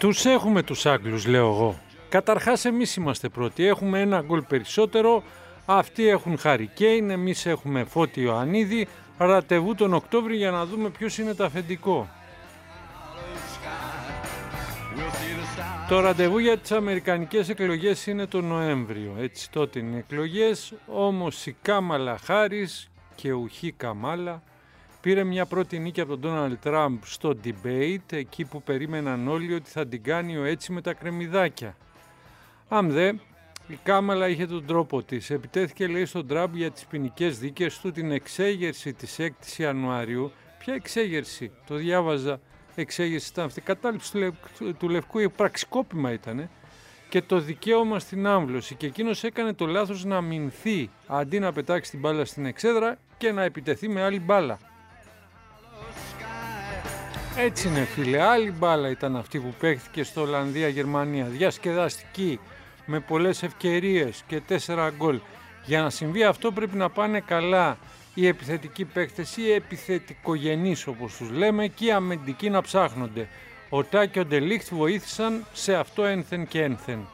Τους έχουμε τους Άγγλους, λέω εγώ. Καταρχάς εμείς είμαστε πρώτοι, έχουμε ένα γκολ περισσότερο, αυτοί έχουν Harry Kane, εμείς έχουμε Φώτη Ιωαννίδη, ραντεβού τον Οκτώβριο για να δούμε ποιος είναι το αφεντικό. Το ραντεβού για τις αμερικανικές εκλογές είναι το Νοέμβριο, έτσι τότε είναι οι εκλογές, όμως η Κάμαλα Χάρις και ουχή Καμάλα πήρε μια πρώτη νίκη από τον Ντόναλντ Τραμπ στο debate, εκεί που περίμεναν όλοι ότι θα την κάνει ο έτσι με τα κρεμμυδάκια. Δε, η Κάμαλα είχε τον τρόπο της, επιτέθηκε λέει στον Τραμπ για τις ποινικές δίκες του, την εξέγερση της 6ης Ιανουαρίου. Ποια εξέγερση, το διάβαζα, εξέγερση ήταν αυτή, κατάληψη του λευκού πραξικόπημα ήτανε, και το δικαίωμα στην άμβλωση, και εκείνος έκανε το λάθος να αμυνθεί αντί να πετάξει την μπάλα στην εξέδρα και να επιτεθεί με άλλη μπάλα. Έτσι είναι φίλε, άλλη μπάλα ήταν αυτή που παίχθηκε στο Ολλανδία-Γερμανία, διασκεδαστική, με πολλές ευκαιρίες και 4 γκολ. Για να συμβεί αυτό πρέπει να πάνε καλά οι επιθετικοί παίκτες, οι επιθετικογενείς όπως τους λέμε, και οι αμυντικοί να ψάχνονται. Ο Τάκ και ο Ντελίχτ βοήθησαν σε αυτό ένθεν και ένθεν.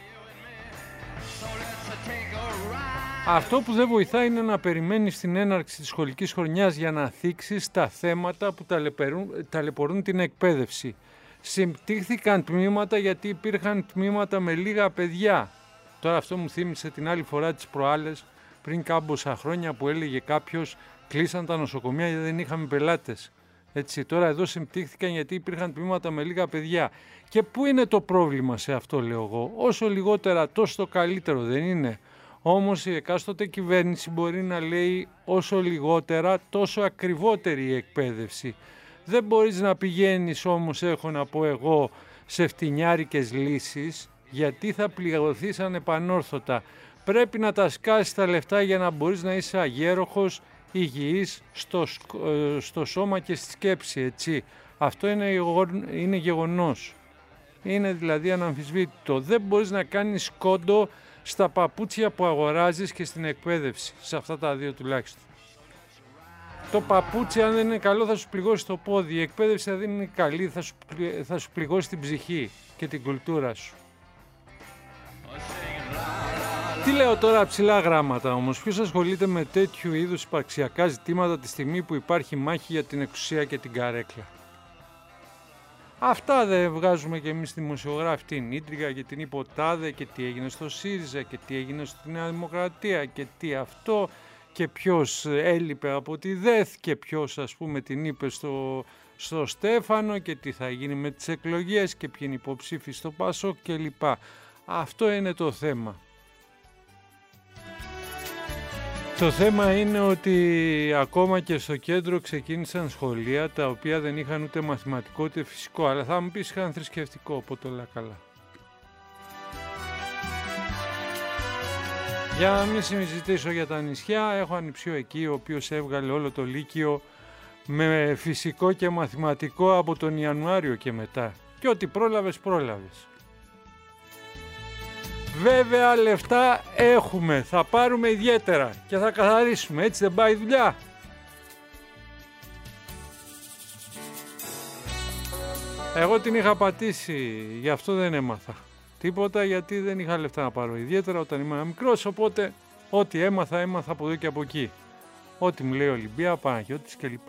Αυτό που δεν βοηθάει είναι να περιμένεις την έναρξη της σχολικής χρονιάς για να θίξεις τα θέματα που ταλαιπωρούν την εκπαίδευση. Συμπτύχθηκαν τμήματα γιατί υπήρχαν τμήματα με λίγα παιδιά. Τώρα αυτό μου θύμισε την άλλη φορά τις προάλλες, πριν κάμποσα χρόνια, που έλεγε κάποιος κλείσαν τα νοσοκομεία γιατί δεν είχαμε πελάτες. Έτσι, τώρα εδώ συμπτύχθηκαν γιατί υπήρχαν τμήματα με λίγα παιδιά. Και πού είναι το πρόβλημα σε αυτό, λέω εγώ? Όσο λιγότερα τόσο το καλύτερο, δεν είναι? Όμως η εκάστοτε κυβέρνηση μπορεί να λέει όσο λιγότερα τόσο ακριβότερη η εκπαίδευση. Δεν μπορείς να πηγαίνεις όμως, έχω να πω εγώ, σε φτηνιάρικες λύσεις, γιατί θα πληρωθείς ανεπανόρθωτα. Πρέπει να τα σκάσεις τα λεφτά για να μπορείς να είσαι αγέροχος, υγιής στο σώμα και στη σκέψη, έτσι. Αυτό είναι γεγονός. Είναι δηλαδή αναμφισβήτητο. Δεν μπορείς να κάνεις κόντο στα παπούτσια που αγοράζεις και στην εκπαίδευση, σε αυτά τα δύο τουλάχιστον. Το παπούτσι αν δεν είναι καλό θα σου πληγώσει το πόδι, η εκπαίδευση αν δεν είναι καλή θα σου πληγώσει την ψυχή και την κουλτούρα σου. Τι λέω τώρα ψηλά γράμματα όμως, ποιος ασχολείται με τέτοιου είδους υπαρξιακά ζητήματα τη στιγμή που υπάρχει μάχη για την εξουσία και την καρέκλα? Αυτά δεν βγάζουμε και εμείς δημοσιογράφοι, την ίντριγα και την υποτάδε και τι έγινε στο ΣΥΡΙΖΑ και τι έγινε στη Νέα Δημοκρατία και τι αυτό και ποιος έλειπε από τη ΔΕΘ και ποιος ας πούμε την είπε στο Στέφανο και τι θα γίνει με τις εκλογές και ποιοι είναι υποψήφοι στο ΠΑΣΟΚ κλπ. Αυτό είναι το θέμα. Το θέμα είναι ότι ακόμα και στο κέντρο ξεκίνησαν σχολεία τα οποία δεν είχαν ούτε μαθηματικό ούτε φυσικό, αλλά θα μου πεις είχαν θρησκευτικό, οπότε όλα καλά. Για να μην συζητήσω για τα νησιά, έχω ανιψιό εκεί, ο οποίος έβγαλε όλο το Λύκειο με φυσικό και μαθηματικό από τον Ιανουάριο και μετά. Και ό,τι πρόλαβες. Βέβαια λεφτά έχουμε, θα πάρουμε ιδιαίτερα και θα καθαρίσουμε, έτσι δεν πάει η δουλειά? Εγώ την είχα πατήσει, γι' αυτό δεν έμαθα τίποτα, γιατί δεν είχα λεφτά να πάρω ιδιαίτερα όταν ήμουν μικρός, οπότε ό,τι έμαθα από εδώ και από εκεί. Ό,τι μου λέει Ολυμπία, Παναγιώτης κλπ.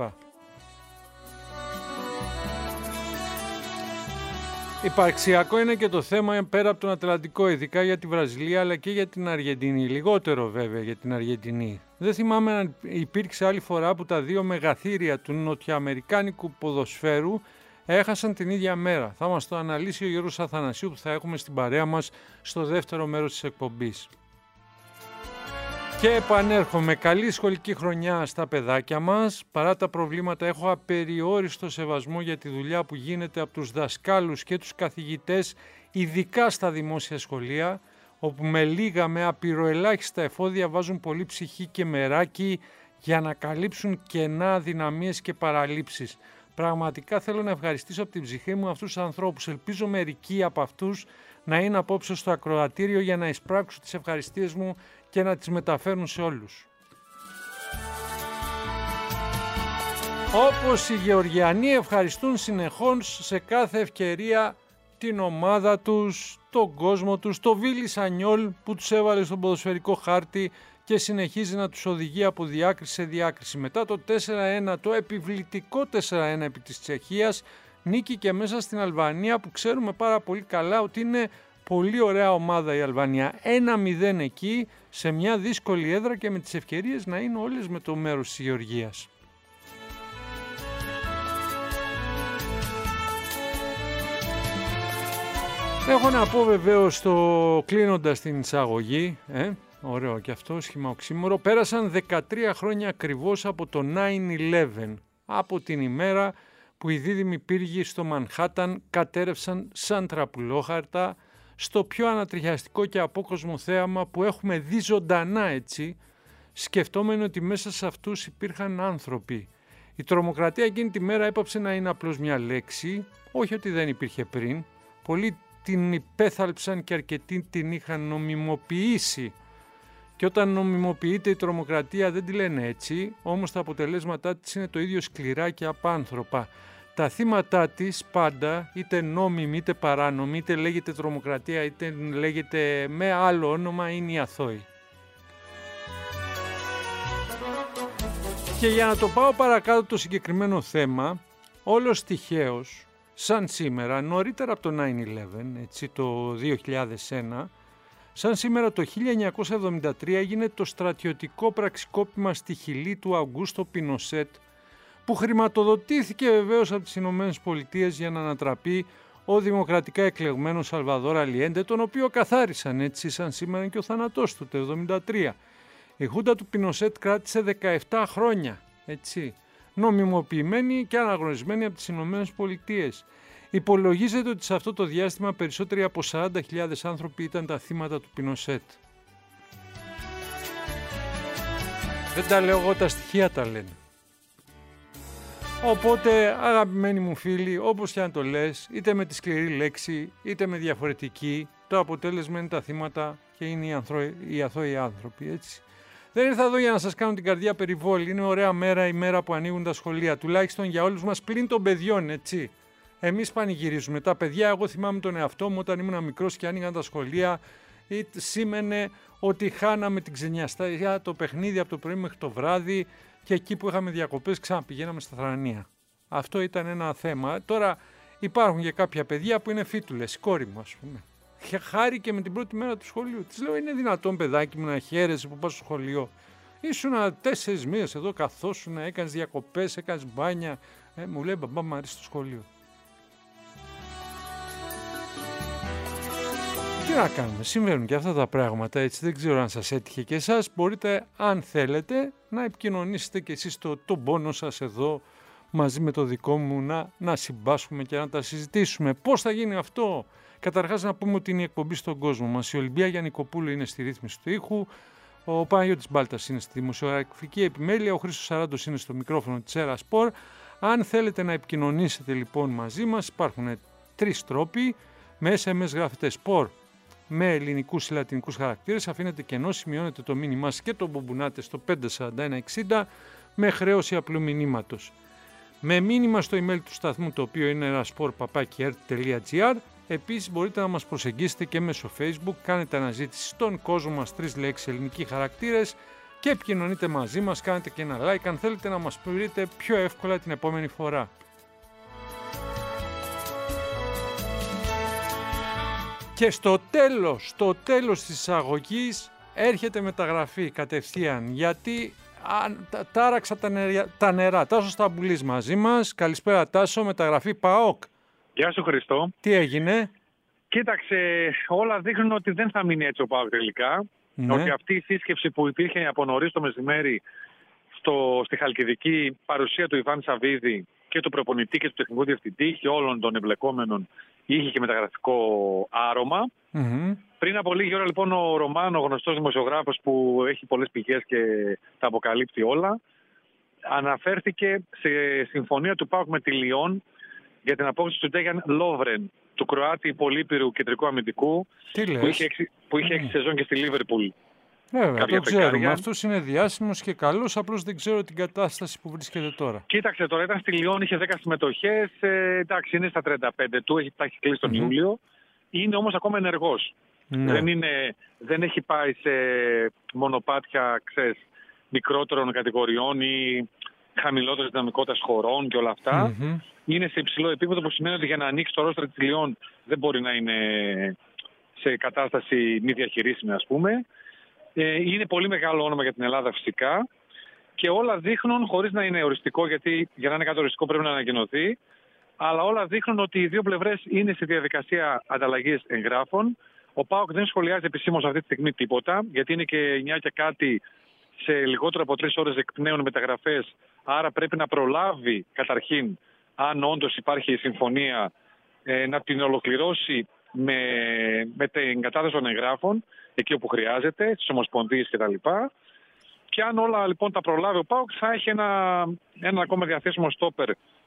Υπαρξιακό είναι και το θέμα πέρα από τον Ατλαντικό, ειδικά για τη Βραζιλία αλλά και για την Αργεντινή. Λιγότερο βέβαια για την Αργεντινή. Δεν θυμάμαι αν υπήρξε άλλη φορά που τα δύο μεγαθύρια του νοτιοαμερικάνικου ποδοσφαίρου έχασαν την ίδια μέρα. Θα μας το αναλύσει ο Γιώργος Αθανασίου που θα έχουμε στην παρέα μας στο δεύτερο μέρος της εκπομπής. Και επανέρχομαι, καλή σχολική χρονιά στα παιδάκια μας. Παρά τα προβλήματα έχω απεριόριστο σεβασμό για τη δουλειά που γίνεται από τους δασκάλους και τους καθηγητές, ειδικά στα δημόσια σχολεία, όπου με απειροελάχιστα εφόδια βάζουν πολύ ψυχή και μεράκι για να καλύψουν κενά, αδυναμίες και παραλήψεις. Πραγματικά θέλω να ευχαριστήσω από την ψυχή μου αυτούς τους ανθρώπους. Ελπίζω μερικοί από αυτούς να είναι απόψε στο ακροατήριο για να εισπράξω τις ευχαριστίες μου και να τις μεταφέρουν σε όλους. Όπως οι Γεωργιανοί ευχαριστούν συνεχώς σε κάθε ευκαιρία την ομάδα τους, τον κόσμο τους, το Βίλι Σανιόλ που τους έβαλε στον ποδοσφαιρικό χάρτη και συνεχίζει να τους οδηγεί από διάκριση σε διάκριση. Μετά το 4-1, το επιβλητικό 4-1 επί της Τσεχίας, νίκη και μέσα στην Αλβανία που ξέρουμε πάρα πολύ καλά ότι είναι πολύ ωραία ομάδα η Αλβανία. 1-0 εκεί, σε μια δύσκολη έδρα και με τις ευκαιρίες να είναι όλες με το μέρος της Γεωργίας. Έχω να πω βεβαίως κλείνοντας την εισαγωγή, ωραίο και αυτό, σχήμα οξύμορο, πέρασαν 13 χρόνια ακριβώς από το 9/11, από την ημέρα που οι δίδυμοι πύργοι στο Μανχάταν κατέρευσαν σαν τραπουλόχαρτα στο πιο ανατριχιαστικό και απόκοσμο θέαμα που έχουμε δει ζωντανά έτσι, σκεφτόμενοι ότι μέσα σε αυτούς υπήρχαν άνθρωποι. Η τρομοκρατία εκείνη τη μέρα έπαψε να είναι απλώς μια λέξη, όχι ότι δεν υπήρχε πριν, πολλοί την υπέθαλψαν και αρκετοί την είχαν νομιμοποιήσει. Και όταν νομιμοποιείται η τρομοκρατία δεν τη λένε έτσι, όμως τα αποτελέσματά της είναι το ίδιο σκληρά και απάνθρωπα. Τα θύματά της πάντα, είτε νόμιμη είτε παράνομη, είτε λέγεται τρομοκρατία είτε λέγεται με άλλο όνομα, είναι οι αθώοι. Και για να το πάω παρακάτω το συγκεκριμένο θέμα, όλος τυχαίως, σαν σήμερα, νωρίτερα από το 9/11, έτσι το 2001, σαν σήμερα το 1973 έγινε το στρατιωτικό πραξικόπημα στη Χιλή του Αουγκούστο Πινοσέτ, που χρηματοδοτήθηκε βεβαίως από τις Ηνωμένες Πολιτείες για να ανατραπεί ο δημοκρατικά εκλεγμένος Σαλβαδόρ Αλιέντε, τον οποίο καθάρισαν έτσι σαν σήμερα και ο θάνατός του το 1973. Η χούντα του Πινοσέτ κράτησε 17 χρόνια, έτσι, νομιμοποιημένη και αναγνωρισμένη από τις Ηνωμένες Πολιτείες. Υπολογίζεται ότι σε αυτό το διάστημα περισσότεροι από 40.000 άνθρωποι ήταν τα θύματα του Πινοσέτ. Δεν τα λέω εγώ, τα στοιχεία τα λένε. Οπότε, αγαπημένοι μου φίλοι, όπως και αν το λες, είτε με τη σκληρή λέξη, είτε με διαφορετική, το αποτέλεσμα είναι τα θύματα και είναι οι αθώοι άνθρωποι, έτσι. Δεν ήρθα εδώ για να σας κάνω την καρδιά περιβόλη. Είναι ωραία μέρα η μέρα που ανοίγουν τα σχολεία, τουλάχιστον για όλους μας, πλην των παιδιών, έτσι. Εμείς πανηγυρίζουμε. Τα παιδιά, εγώ θυμάμαι τον εαυτό μου όταν ήμουν μικρός και άνοιγαν τα σχολεία, σήμαινε ότι χάναμε την ξενιαστά, το παιχνίδι από το πρωί μέχρι το βράδυ και εκεί που είχαμε διακοπές ξαναπηγαίναμε στα θρανία. Αυτό ήταν ένα θέμα. Τώρα υπάρχουν και κάποια παιδιά που είναι φίτουλες, η κόρη μου ας πούμε. Χάρηκε με την πρώτη μέρα του σχολείου. Της λέω: είναι δυνατόν, παιδάκι μου, να χαίρεσαι που πας στο σχολείο? Ήσουνα 4 μήνες εδώ, καθόσουνα, έκανες διακοπές, έκανες μπάνια. Μου λέει: μπαμπά, μου αρέσει το σχολείο. Τι να κάνουμε, συμβαίνουν και αυτά τα πράγματα, έτσι. Δεν ξέρω αν σας έτυχε και εσάς. Μπορείτε, αν θέλετε, να επικοινωνήσετε και εσείς τον πόνο σας εδώ μαζί με το δικό μου, να συμπάσχουμε και να τα συζητήσουμε. Πώς θα γίνει αυτό? Καταρχάς να πούμε ότι είναι η εκπομπή στον κόσμο μας. Η Ολυμπία Γιαννικοπούλου είναι στη ρύθμιση του ήχου, ο Παναγιώτης Μπάλτας είναι στη δημοσιογραφική επιμέλεια, ο Χρήστος Σαράντος είναι στο μικρόφωνο της Έρα Σπορ. Αν θέλετε να επικοινωνήσετε λοιπόν μαζί μας, υπάρχουν 3 τρόποι. Με SMS γράφετε Sport με ελληνικούς ή λατινικούς χαρακτήρες, αφήνετε κενό, σημειώνετε το μήνυμά σας και το μπουμπουνάτε στο 54160 με χρέωση απλού μηνύματος. Με μήνυμα στο email του σταθμού, το οποίο είναι erasport@ert.gr. Επίσης μπορείτε να μας προσεγγίσετε και μέσω Facebook, κάνετε αναζήτηση στον κόσμο μας 3 λέξεις ελληνικοί χαρακτήρες και επικοινωνείτε μαζί μας, κάνετε και ένα like αν θέλετε να μας πείτε πιο εύκολα την επόμενη φορά. Και στο τέλος της εισαγωγής έρχεται μεταγραφή κατευθείαν, γιατί τάραξα τα νερά. Τάσο Σταμπουλής μαζί μας. Καλησπέρα Τάσο, μεταγραφή ΠΑΟΚ. Γεια σου Χριστό. Τι έγινε? Κοίταξε, όλα δείχνουν ότι δεν θα μείνει έτσι ο ΠΑΟΚ τελικά. Ναι. Ότι αυτή η σύσκεψη που υπήρχε από νωρίς το μεσημέρι στη Χαλκιδική, παρουσία του Ιβάν Σαββίδη και του προπονητή και του τεχνικού διευθυντή και όλων των εμπλεκόμενων, είχε και μεταγραφικό άρωμα. Mm-hmm. Πριν από λίγη ώρα λοιπόν ο Ρωμάνο, ο γνωστός δημοσιογράφος που έχει πολλές πηγές και τα αποκαλύπτει όλα, αναφέρθηκε σε συμφωνία του ΠΑΟΚ με τη Λιόν για την απόκτηση του Ντέγιαν Λόβρεν, του Κροάτη πολύπειρου κεντρικού αμυντικού, που είχε 6 σεζόν και στη Λίβερπουλ. Βέβαια, κάποια το ξέρουμε. φεγγάρια. Αυτός είναι διάσημος και καλός, απλώς δεν ξέρω την κατάσταση που βρίσκεται τώρα. Κοίταξε τώρα, ήταν στη Λιόν, είχε 10 συμμετοχές. Εντάξει, είναι στα 35 του, τα έχει κλείσει τον Ιούλιο. Είναι όμως ακόμα ενεργός. Ναι. Δεν έχει πάει σε μονοπάτια, ξέρεις, μικρότερων κατηγοριών ή χαμηλότερης δυναμικότητας χωρών και όλα αυτά. Είναι σε υψηλό επίπεδο, που σημαίνει ότι για να ανοίξει το ρόστρο της Λιόν δεν μπορεί να είναι σε κατάσταση μη διαχειρίσιμη, ας πούμε. Είναι πολύ μεγάλο όνομα για την Ελλάδα φυσικά. Και όλα δείχνουν, χωρίς να είναι οριστικό, γιατί για να είναι κάτι οριστικό πρέπει να ανακοινωθεί, αλλά όλα δείχνουν ότι οι δύο πλευρές είναι στη διαδικασία ανταλλαγής εγγράφων. Ο ΠΑΟΚ δεν σχολιάζει επισήμως αυτή τη στιγμή τίποτα, γιατί είναι και 9 και κάτι, σε λιγότερο από 3 ώρες εκπνέουν μεταγραφές, άρα πρέπει να προλάβει καταρχήν, αν όντως υπάρχει συμφωνία, να την ολοκληρώσει με την κατάθεση των εγγράφων, εκεί όπου χρειάζεται, στις ομοσπονδίες κτλ. Και αν όλα λοιπόν τα προλάβει ο ΠΑΟΚ, θα έχει ένα ακόμα διαθέσιμο στόπερ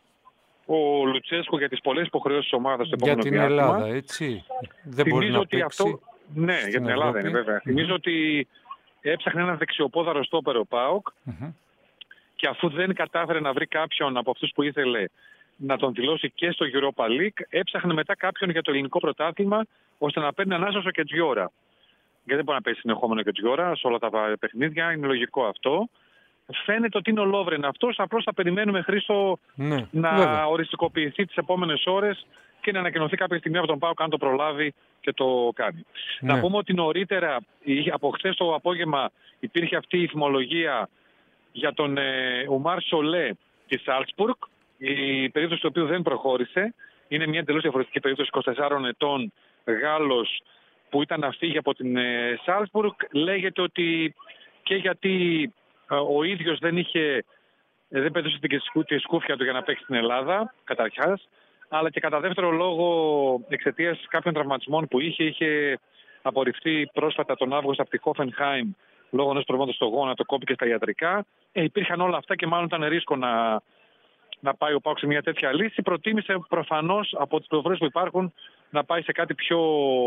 ο Λουτσέσκο για τις πολλές υποχρεώσεις της ομάδας στο επόμενο διάστημα. Για την Ελλάδα, έτσι. Δεν μπορεί να παίξει. Αυτό, ναι, για την Ελλάδα είναι βέβαια. Θυμίζω ότι έψαχνε ένα δεξιοπόδαρο στόπερ ο ΠΑΟΚ και αφού δεν κατάφερε να βρει κάποιον από αυτούς που ήθελε να τον δηλώσει και στο Europa League, έψαχνε μετά κάποιον για το ελληνικό πρωτάθλημα, ώστε να παίρνει ανάσωσο και Τζιόρα. Γιατί δεν μπορεί να παίζει συνεχόμενο και Τζιόρα σε όλα τα παιχνίδια, είναι λογικό αυτό. Φαίνεται ότι είναι ο Λόβρεν αυτός, απλώς θα περιμένουμε, Χρήστο, να οριστικοποιηθεί τις επόμενες ώρες και να ανακοινωθεί κάποια στιγμή από τον ΠΑΟΚ αν το προλάβει και το κάνει. Να πούμε ότι νωρίτερα, από χθες το απόγευμα, υπήρχε αυτή η φημολογία για τον Ουμάρ Σολέ της Σάλτσμπουργκ, η περίπτωση του οποίου δεν προχώρησε. Είναι μια εντελώς διαφορετική περίπτωση, 24 ετών, Γάλλος, που ήταν να φύγει από την Σάλτσμπουργκ. Λέγεται ότι και γιατί ο ίδιος δεν πέτωσε τη σκούφια του για να παίξει στην Ελλάδα, καταρχάς, αλλά και κατά δεύτερο λόγο, εξαιτίας κάποιων τραυματισμών που είχε απορριφθεί πρόσφατα τον Αύγουστο από τη Χόφενχάιμ λόγω ενός προβλήματος στο γόνατο, κόπηκε στα ιατρικά. Υπήρχαν όλα αυτά και μάλλον ήταν ρίσκο να πάει ο ΠΑΟΚ σε μια τέτοια λύση. Προτίμησε προφανώς από τις πληροφορίες που υπάρχουν να πάει σε κάτι πιο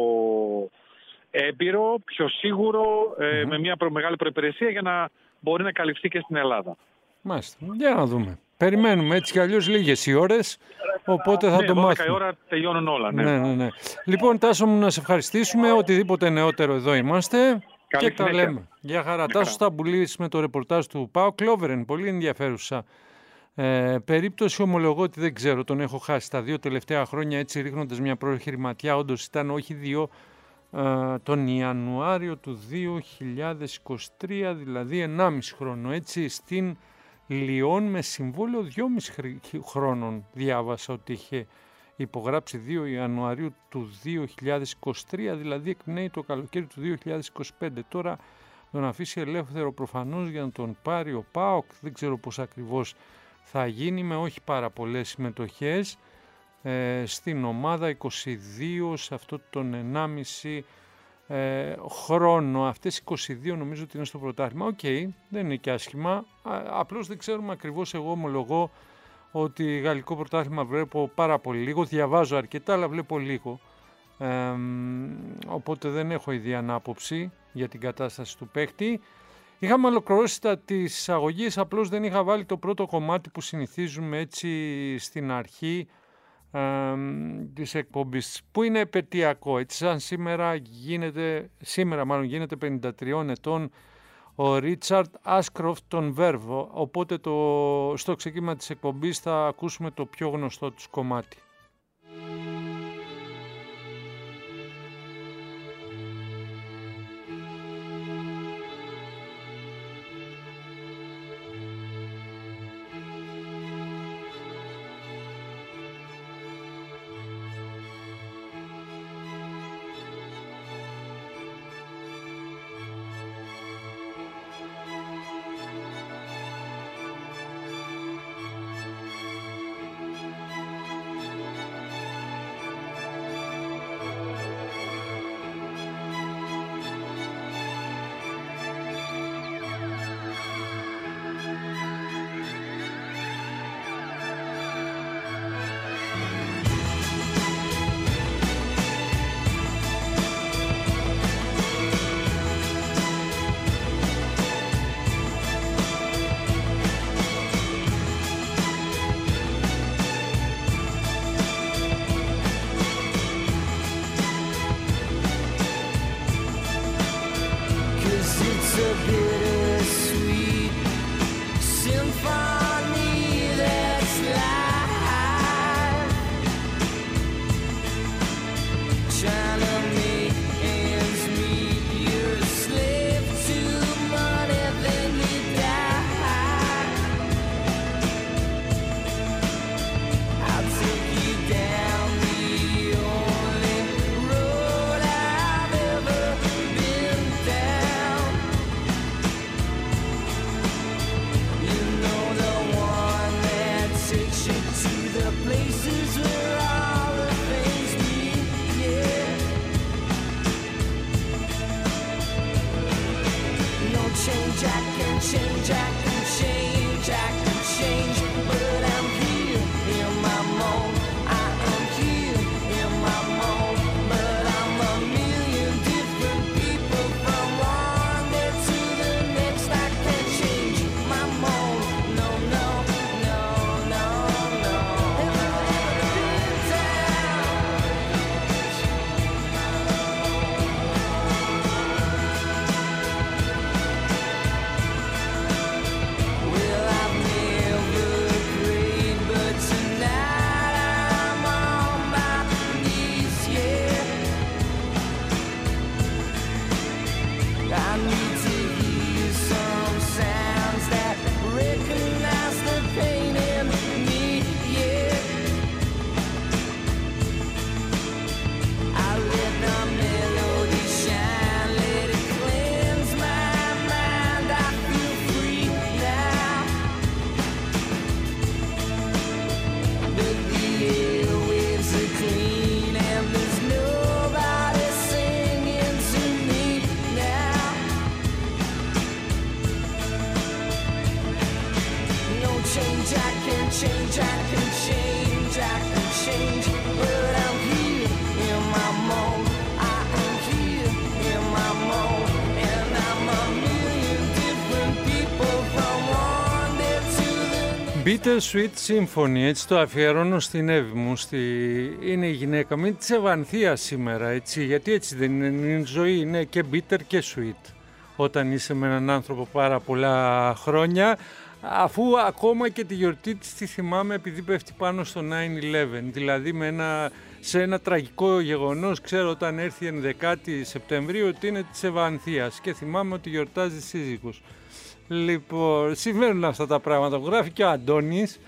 έμπειρο, πιο σίγουρο, με μια μεγάλη προϋπηρεσία για να μπορεί να καλυφθεί και στην Ελλάδα. Μάλιστα. Για να δούμε. Περιμένουμε, έτσι κι αλλιώς λίγες οι ώρες, οπότε θα το μάθουμε. 12 η ώρα τελειώνουν όλα. Ναι. Λοιπόν, Τάσο μου, να σε ευχαριστήσουμε. Οτιδήποτε νεότερο εδώ είμαστε. Καλή και τα λέμε. Γεια χαρά. Τάσο Σταμπουλής με το ρεπορτάζ του ΠΑΟΚ. Λόβρεν, πολύ ενδιαφέρουσα περίπτωση. Ομολογώ ότι δεν ξέρω, τον έχω χάσει τα 2 τελευταία χρόνια, έτσι ρίχνοντας μια πρόχειρη ματιά. Όντως ήταν όχι 2, τον Ιανουάριο του 2023, δηλαδή 1,5 χρόνο, έτσι, στην Λιόν με συμβόλαιο 2,5 χρόνων. Διάβασα ότι είχε υπογράψει 2 Ιανουαρίου του 2023, δηλαδή εκπνέει το καλοκαίρι του 2025. Τώρα τον αφήσει ελεύθερο προφανώς για να τον πάρει ο ΠΑΟΚ, δεν ξέρω πώς ακριβώς θα γίνει, με όχι πάρα πολλές συμμετοχές στην ομάδα, 22 σε αυτό τον 1,5 χρόνο. Αυτές 22 νομίζω ότι είναι στο πρωτάθλημα. Οκ, δεν είναι και άσχημα. Απλώς δεν ξέρουμε ακριβώς. Εγώ ομολογώ ότι γαλλικό πρωτάθλημα βλέπω πάρα πολύ λίγο. Διαβάζω αρκετά, αλλά βλέπω λίγο. Οπότε δεν έχω ιδιαίτερη άποψη για την κατάσταση του παίκτη. Είχαμε ολοκληρώσει τις εισαγωγές, απλώς δεν είχα βάλει το πρώτο κομμάτι που συνηθίζουμε έτσι στην αρχή της εκπομπής, που είναι επετειακό, έτσι σαν σήμερα γίνεται 53 ετών ο Ρίτσαρντ Άσκροφτ των Βέρβο, οπότε στο ξεκίνημα της εκπομπής θα ακούσουμε το πιο γνωστό τους κομμάτι. Bittersweet Symphony, έτσι το αφιερώνω στην Εύη μου, είναι η γυναίκα μου, είναι της Ευανθίας σήμερα, έτσι, γιατί έτσι δεν είναι η ζωή, είναι και bitter και sweet. Όταν είσαι με έναν άνθρωπο πάρα πολλά χρόνια, αφού ακόμα και τη γιορτή της τη θυμάμαι επειδή πέφτει πάνω στο 9/11, δηλαδή σε ένα τραγικό γεγονός, ξέρω όταν έρθει η 11η Σεπτεμβρίου ότι είναι της Ευανθίας και θυμάμαι ότι γιορτάζει σύζυγος. Λοιπόν, συμβαίνουν αυτά τα πράγματα που γράφει και ο Αντώνης,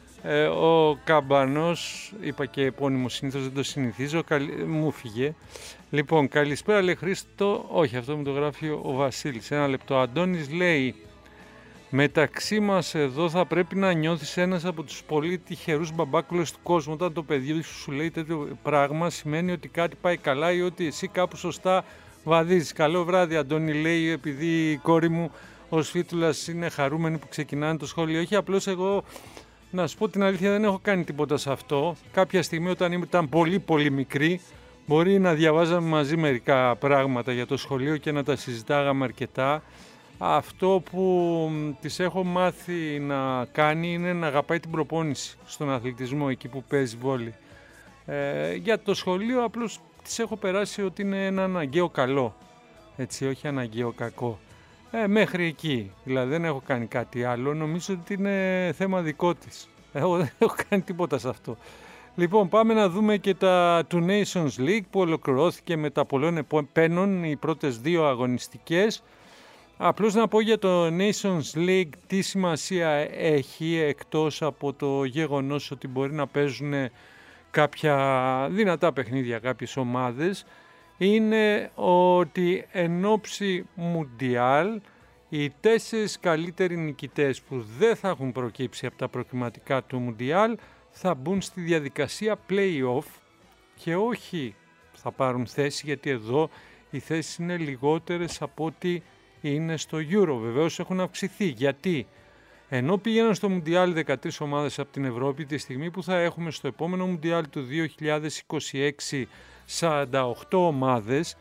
ο Καμπανός, είπα και επώνυμο συνήθως, δεν το συνηθίζω, μου φύγε. Λοιπόν, καλησπέρα λέει Χρήστο, όχι αυτό μου το γράφει ο Βασίλης, ένα λεπτό. Ο Αντώνης λέει, μεταξύ μας εδώ θα πρέπει να νιώθεις ένας από τους πολύ τυχερούς μπαμπάκουλες του κόσμου. Όταν το παιδί σου λέει τέτοιο πράγμα σημαίνει ότι κάτι πάει καλά ή ότι εσύ κάπου σωστά βαδίζεις. Καλό βράδυ Αντώνη, λέει, επειδή η κόρη μου ως φίτουλας είναι χαρούμενοι που ξεκινάνε το σχολείο. Όχι, απλώς εγώ, να σου πω την αλήθεια, δεν έχω κάνει τίποτα σε αυτό. Κάποια στιγμή όταν ήταν πολύ πολύ μικρή, μπορεί να διαβάζαμε μαζί μερικά πράγματα για το σχολείο και να τα συζητάγαμε αρκετά. Αυτό που της έχω μάθει να κάνει είναι να αγαπάει την προπόνηση στον αθλητισμό, εκεί που παίζει βόλεϊ. Για το σχολείο απλώς της έχω περάσει ότι είναι ένα αναγκαίο καλό, έτσι, όχι αναγκαίο κακό. Μέχρι εκεί, δηλαδή δεν έχω κάνει κάτι άλλο, νομίζω ότι είναι θέμα δικό της. Εγώ δεν έχω κάνει τίποτα σε αυτό. Λοιπόν, πάμε να δούμε και του Nations League που ολοκληρώθηκε με τα πολλών επένων οι πρώτες δύο αγωνιστικές. Απλώς να πω για το Nations League τι σημασία έχει, εκτός από το γεγονός ότι μπορεί να παίζουν κάποια δυνατά παιχνίδια κάποιες ομάδες, είναι ότι εν ώψη Μουντιάλ οι 4 καλύτεροι νικητές που δεν θα έχουν προκύψει από τα προκριματικά του Μουντιάλ θα μπουν στη διαδικασία play-off και όχι θα πάρουν θέση, γιατί εδώ οι θέσεις είναι λιγότερες από ό,τι είναι στο Euro. Βεβαίως έχουν αυξηθεί. Γιατί? Ενώ πήγαιναν στο Μουντιάλ 13 ομάδες από την Ευρώπη, τη στιγμή που θα έχουμε στο επόμενο Μουντιάλ του 2026 48 ομάδες,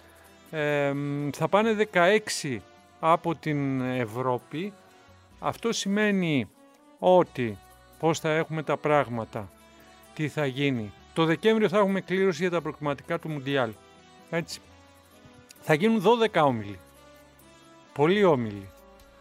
θα πάνε 16 από την Ευρώπη. Αυτό σημαίνει ότι πώς θα έχουμε τα πράγματα, τι θα γίνει. Το Δεκέμβριο θα έχουμε κλήρωση για τα προκριματικά του Μουντιάλ. Έτσι. Θα γίνουν 12 όμιλοι. Πολλοί όμιλοι.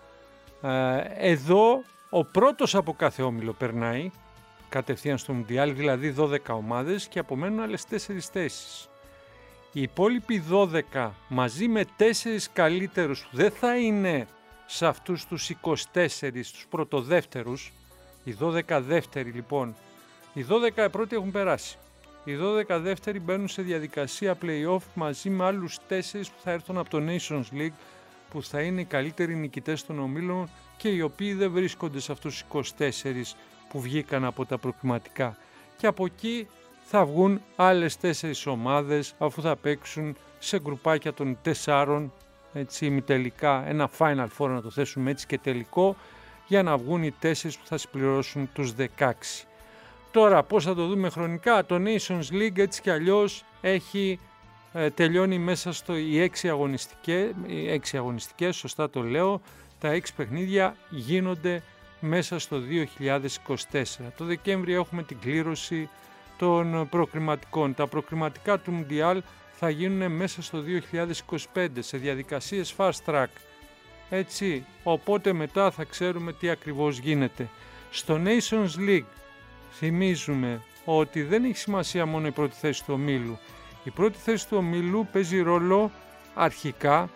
Εδώ ο πρώτος από κάθε όμιλο περνάει κατευθείαν στο Μουντιάλ, δηλαδή 12 ομάδες και απομένουν άλλες 4 θέσεις. Οι υπόλοιποι 12 μαζί με 4 καλύτερους που δεν θα είναι σε αυτούς τους 24, τους πρωτοδεύτερους, οι 12 δεύτεροι λοιπόν, οι 12 πρώτοι έχουν περάσει. Οι 12 δεύτεροι μπαίνουν σε διαδικασία play-off μαζί με άλλους 4 που θα έρθουν από το Nations League, που θα είναι οι καλύτεροι νικητές των ομίλων και οι οποίοι δεν βρίσκονται σε αυτούς τους 24 που βγήκαν από τα προκριματικά. Και από εκεί θα βγουν άλλες 4 ομάδες αφού θα παίξουν σε γκρουπάκια των 4, έτσι, ημιτελικά, ένα Final Four να το θέσουμε έτσι και τελικό, για να βγουν οι 4 που θα συμπληρώσουν τους 16. Τώρα πώς θα το δούμε χρονικά? Το Nations League έτσι κι αλλιώς έχει τελειώνει μέσα οι 6 αγωνιστικές, σωστά το λέω, τα 6 παιχνίδια γίνονται μέσα στο 2024. Το Δεκέμβριο έχουμε την κλήρωση των προκριματικών. Τα προκριματικά του Μουντιάλ θα γίνουν μέσα στο 2025 σε διαδικασίες fast track. Έτσι, οπότε μετά θα ξέρουμε τι ακριβώς γίνεται. Στο Nations League θυμίζουμε ότι δεν έχει σημασία μόνο η πρώτη θέση του ομίλου. Η πρώτη θέση του ομίλου παίζει ρόλο αρχικά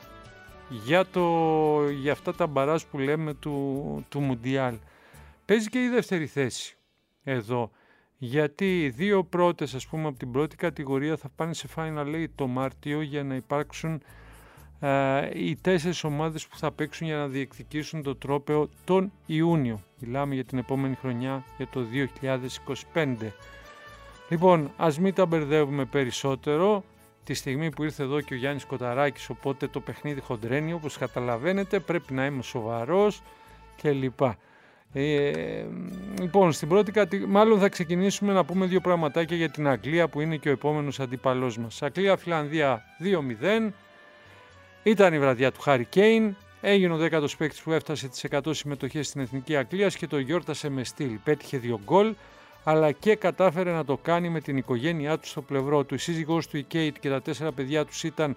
για αυτά τα μπαράζ που λέμε του Μουντιάλ. Παίζει και η δεύτερη θέση εδώ, γιατί οι δύο πρώτες, ας πούμε, από την πρώτη κατηγορία θα πάνε σε Final Eight το Μάρτιο για να υπάρξουν οι 4 ομάδες που θα παίξουν για να διεκδικήσουν το τρόπαιο τον Ιούνιο. Μιλάμε για την επόμενη χρονιά, για το 2025. Λοιπόν, ας μην τα μπερδεύουμε περισσότερο, τη στιγμή που ήρθε εδώ και ο Γιάννης Κοταράκης, οπότε το παιχνίδι χοντρένει, όπως καταλαβαίνετε, πρέπει να είμαι σοβαρός κλπ. Λοιπόν, στην πρώτη μάλλον θα ξεκινήσουμε να πούμε δύο πραγματάκια για την Αγγλία που είναι και ο επόμενος αντίπαλός μας. Αγγλία-Φιλανδία 2-0. Ήταν η βραδιά του Χάρι Κέιν. Έγινε ο 10ος παίκτης που έφτασε τις 100 συμμετοχές στην Εθνική Αγγλίας και το γιόρτασε με στυλ. Πέτυχε 2 γκολ, αλλά και κατάφερε να το κάνει με την οικογένειά του στο πλευρό του. Η σύζυγός του, η Κέιτ, και τα 4 παιδιά τους ήταν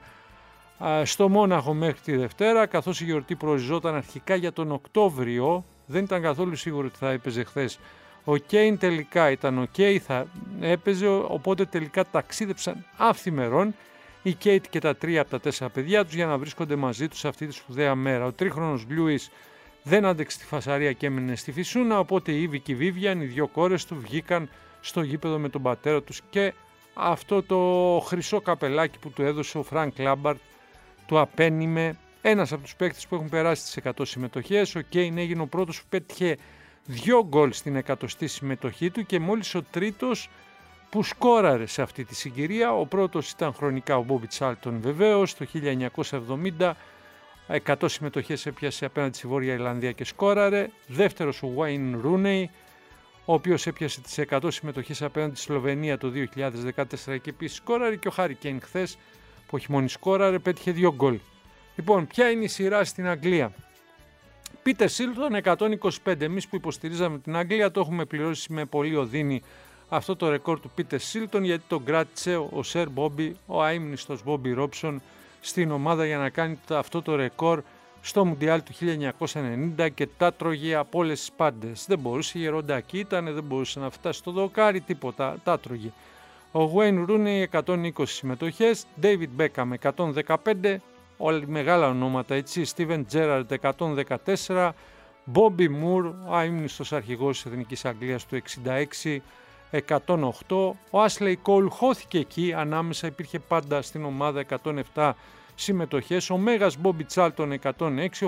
στο Μόναχο μέχρι τη Δευτέρα, καθώς η γιορτή προοριζόταν αρχικά για τον Οκτώβριο. Δεν ήταν καθόλου σίγουρο ότι θα έπαιζε χθες. Ο Κέιν τελικά ήταν OK, θα έπαιζε, οπότε τελικά ταξίδεψαν αυθημερών η Κέιτ και τα 3 από τα 4 παιδιά τους για να βρίσκονται μαζί τους αυτή τη σπουδαία μέρα. Ο τρίχρονος Λιούις δεν άντεξε τη φασαρία και έμεινε στη φυσούνα, οπότε η Ήβη και η Βίβιαν, οι 2 κόρες του, βγήκαν στο γήπεδο με τον πατέρα τους και αυτό το χρυσό καπελάκι που του έδωσε ο Φρανκ Λάμπαρτ του απένιμε. Ένας από τους παίκτες που έχουν περάσει τις 100 συμμετοχές. Ο Κέιν έγινε ο πρώτος που πέτυχε 2 γκολ στην 100η συμμετοχή του και μόλις ο τρίτος που σκόραρε σε αυτή τη συγκυρία. Ο πρώτος ήταν χρονικά ο Μπόμπι Τσάλτον βεβαίως το 1970. 100 συμμετοχές έπιασε απέναντι στη Βόρεια Ιρλανδία και σκόραρε. Δεύτερος ο Wayne Rooney, ο οποίος έπιασε τις 100 συμμετοχές απέναντι στη Σλοβενία το 2014 και επίσης σκόραρε. Και ο Χάρι Κέιν χθες, που όχι μόνο σκόραρε, πέτυχε 2 γκολ. Λοιπόν, ποια είναι η σειρά στην Αγγλία? Πίτερ Σίλτον 125. Εμείς που υποστηρίζαμε την Αγγλία το έχουμε πληρώσει με πολύ οδύνη αυτό το ρεκόρ του Πίτερ Σίλτον, γιατί τον κράτησε ο Σερ Μπόμπι, ο αείμνηστος Μπόμπι Ρόψον, στην ομάδα για να κάνει αυτό το ρεκόρ στο Μουντιάλ του 1990 και τα τρώγε από όλες τις πάντες. Δεν μπορούσε, γεροντάκι ήταν, δεν μπορούσε να φτάσει στο δοκάρι, τίποτα, τα τρώγε. Ο Wayne Rooney 120 συμμετοχές, David Beckham 115, όλοι μεγάλα ονόματα έτσι, Steven Gerrard 114, Bobby Moore, ο αείμνηστος αρχηγός της Εθνικής Αγγλίας του 66, 108, ο Ashley Cole χώθηκε εκεί, ανάμεσα υπήρχε πάντα στην ομάδα 107 συμμετοχές, ο Μέγας Bobby Charlton 106,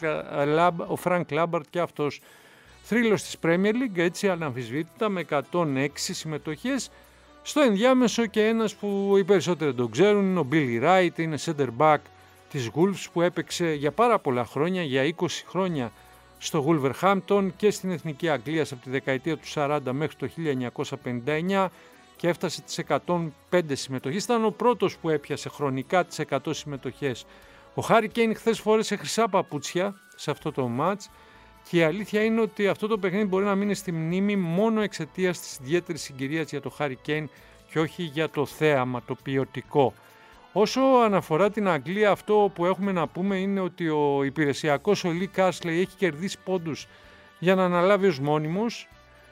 ο Frank Lampard και αυτός θρύλος της Premier League, έτσι αναμφισβήτητα με 106 συμμετοχές. Στο ενδιάμεσο και ένας που οι περισσότεροι τον ξέρουν είναι ο Billy Wright, είναι center back της Wolves που έπαιξε για πάρα πολλά χρόνια, για 20 χρόνια στο Wolverhampton και στην Εθνική Αγγλίας από τη δεκαετία του 40 μέχρι το 1959 και έφτασε τις 105 συμμετοχές. Ήταν ο πρώτος που έπιασε χρονικά τις 100 συμμετοχές. Ο Χάρι Κέιν χθες φόρεσε χρυσά παπούτσια σε αυτό το μάτς και η αλήθεια είναι ότι αυτό το παιχνίδι μπορεί να μείνει στη μνήμη μόνο εξαιτίας της ιδιαίτερης συγκυρίας για το Χάρι Κέιν και όχι για το θέαμα, το ποιοτικό. Όσο αναφορά την Αγγλία, αυτό που έχουμε να πούμε είναι ότι ο υπηρεσιακός ο Λι Κάρσλεϊ έχει κερδίσει πόντους για να αναλάβει ως μόνιμος.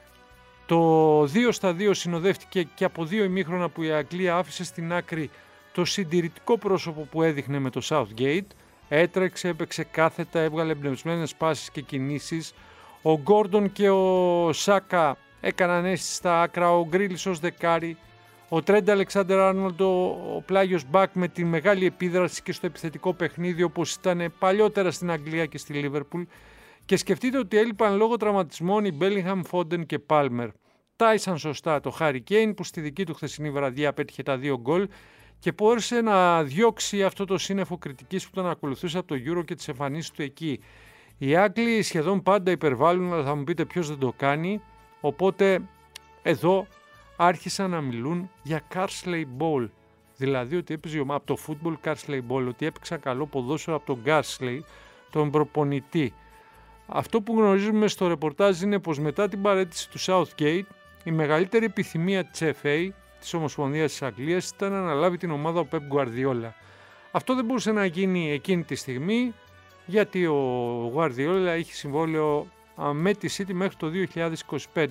Το 2-2 συνοδεύτηκε και από 2 ημίχρονα που η Αγγλία άφησε στην άκρη το συντηρητικό πρόσωπο που έδειχνε με το Southgate. Έτρεξε, έπαιξε κάθετα, έβγαλε εμπνευσμένες πάσεις και κινήσεις. Ο Γκόρντον και ο Σάκα έκαναν αίσθηση στα άκρα, ο Γκρίλις ως δεκάρι. Ο Τρέντ Αλεξάντερ Άρνολντ, ο πλάγιος μπακ με τη μεγάλη επίδραση και στο επιθετικό παιχνίδι όπως ήταν παλιότερα στην Αγγλία και στη Λίβερπουλ. Και σκεφτείτε ότι έλειπαν λόγω τραυματισμών οι Μπέλιγχαμ, Φόντεν και Πάλμερ. Τάισαν σωστά το Χάρι Κέιν που στη δική του χθεσινή βραδιά πέτυχε τα 2 γκολ και μπόρεσε να διώξει αυτό το σύννεφο κριτικής που τον ακολουθούσε από το Euro και τις εμφανίσεις του εκεί. Οι Άγγλοι σχεδόν πάντα υπερβάλλουν, αλλά θα μου πείτε ποιος δεν το κάνει. Οπότε εδώ άρχισαν να μιλούν για Carsley Ball. Δηλαδή ότι έπαιζε από το football Carsley Ball, ότι έπαιξαν καλό ποδόσφαιρο από τον Carsley, τον προπονητή. Αυτό που γνωρίζουμε στο ρεπορτάζ είναι πως μετά την παραίτηση του Southgate, η μεγαλύτερη επιθυμία της FA, της Ομοσπονδίας της Αγγλίας, ήταν να αναλάβει την ομάδα ο Pep Guardiola. Αυτό δεν μπορούσε να γίνει εκείνη τη στιγμή, γιατί ο Guardiola έχει συμβόλαιο με τη City μέχρι το 2025.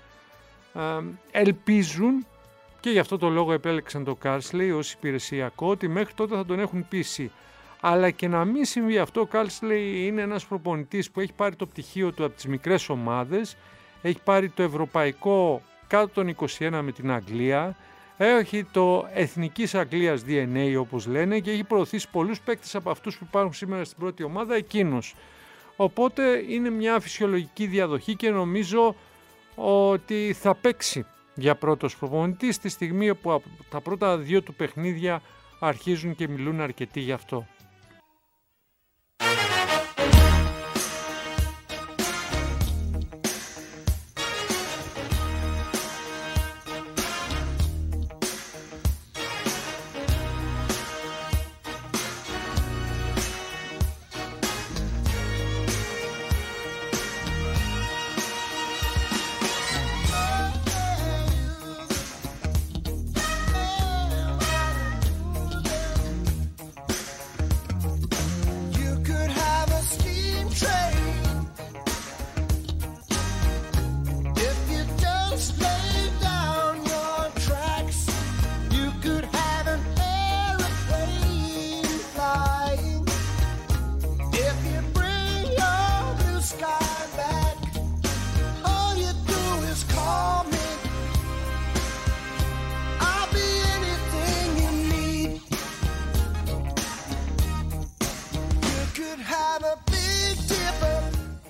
Ελπίζουν, και γι' αυτό το λόγο επέλεξαν το Carsley ως υπηρεσιακό, ότι μέχρι τότε θα τον έχουν πείσει. Αλλά και να μην συμβεί αυτό, ο Carsley είναι ένας προπονητής που έχει πάρει το πτυχίο του από τις μικρές ομάδες, έχει πάρει το ευρωπαϊκό κάτω των 21 με την Αγγλία, έχει το εθνικής Αγγλίας DNA όπως λένε και έχει προωθήσει πολλούς παίκτες από αυτούς που υπάρχουν σήμερα στην πρώτη ομάδα εκείνος. Οπότε είναι μια φυσιολογική διαδοχή και νομίζω ότι θα παίξει για πρώτος προπονητής στη στιγμή που τα πρώτα 2 του παιχνίδια αρχίζουν και μιλούν αρκετοί γι' αυτό.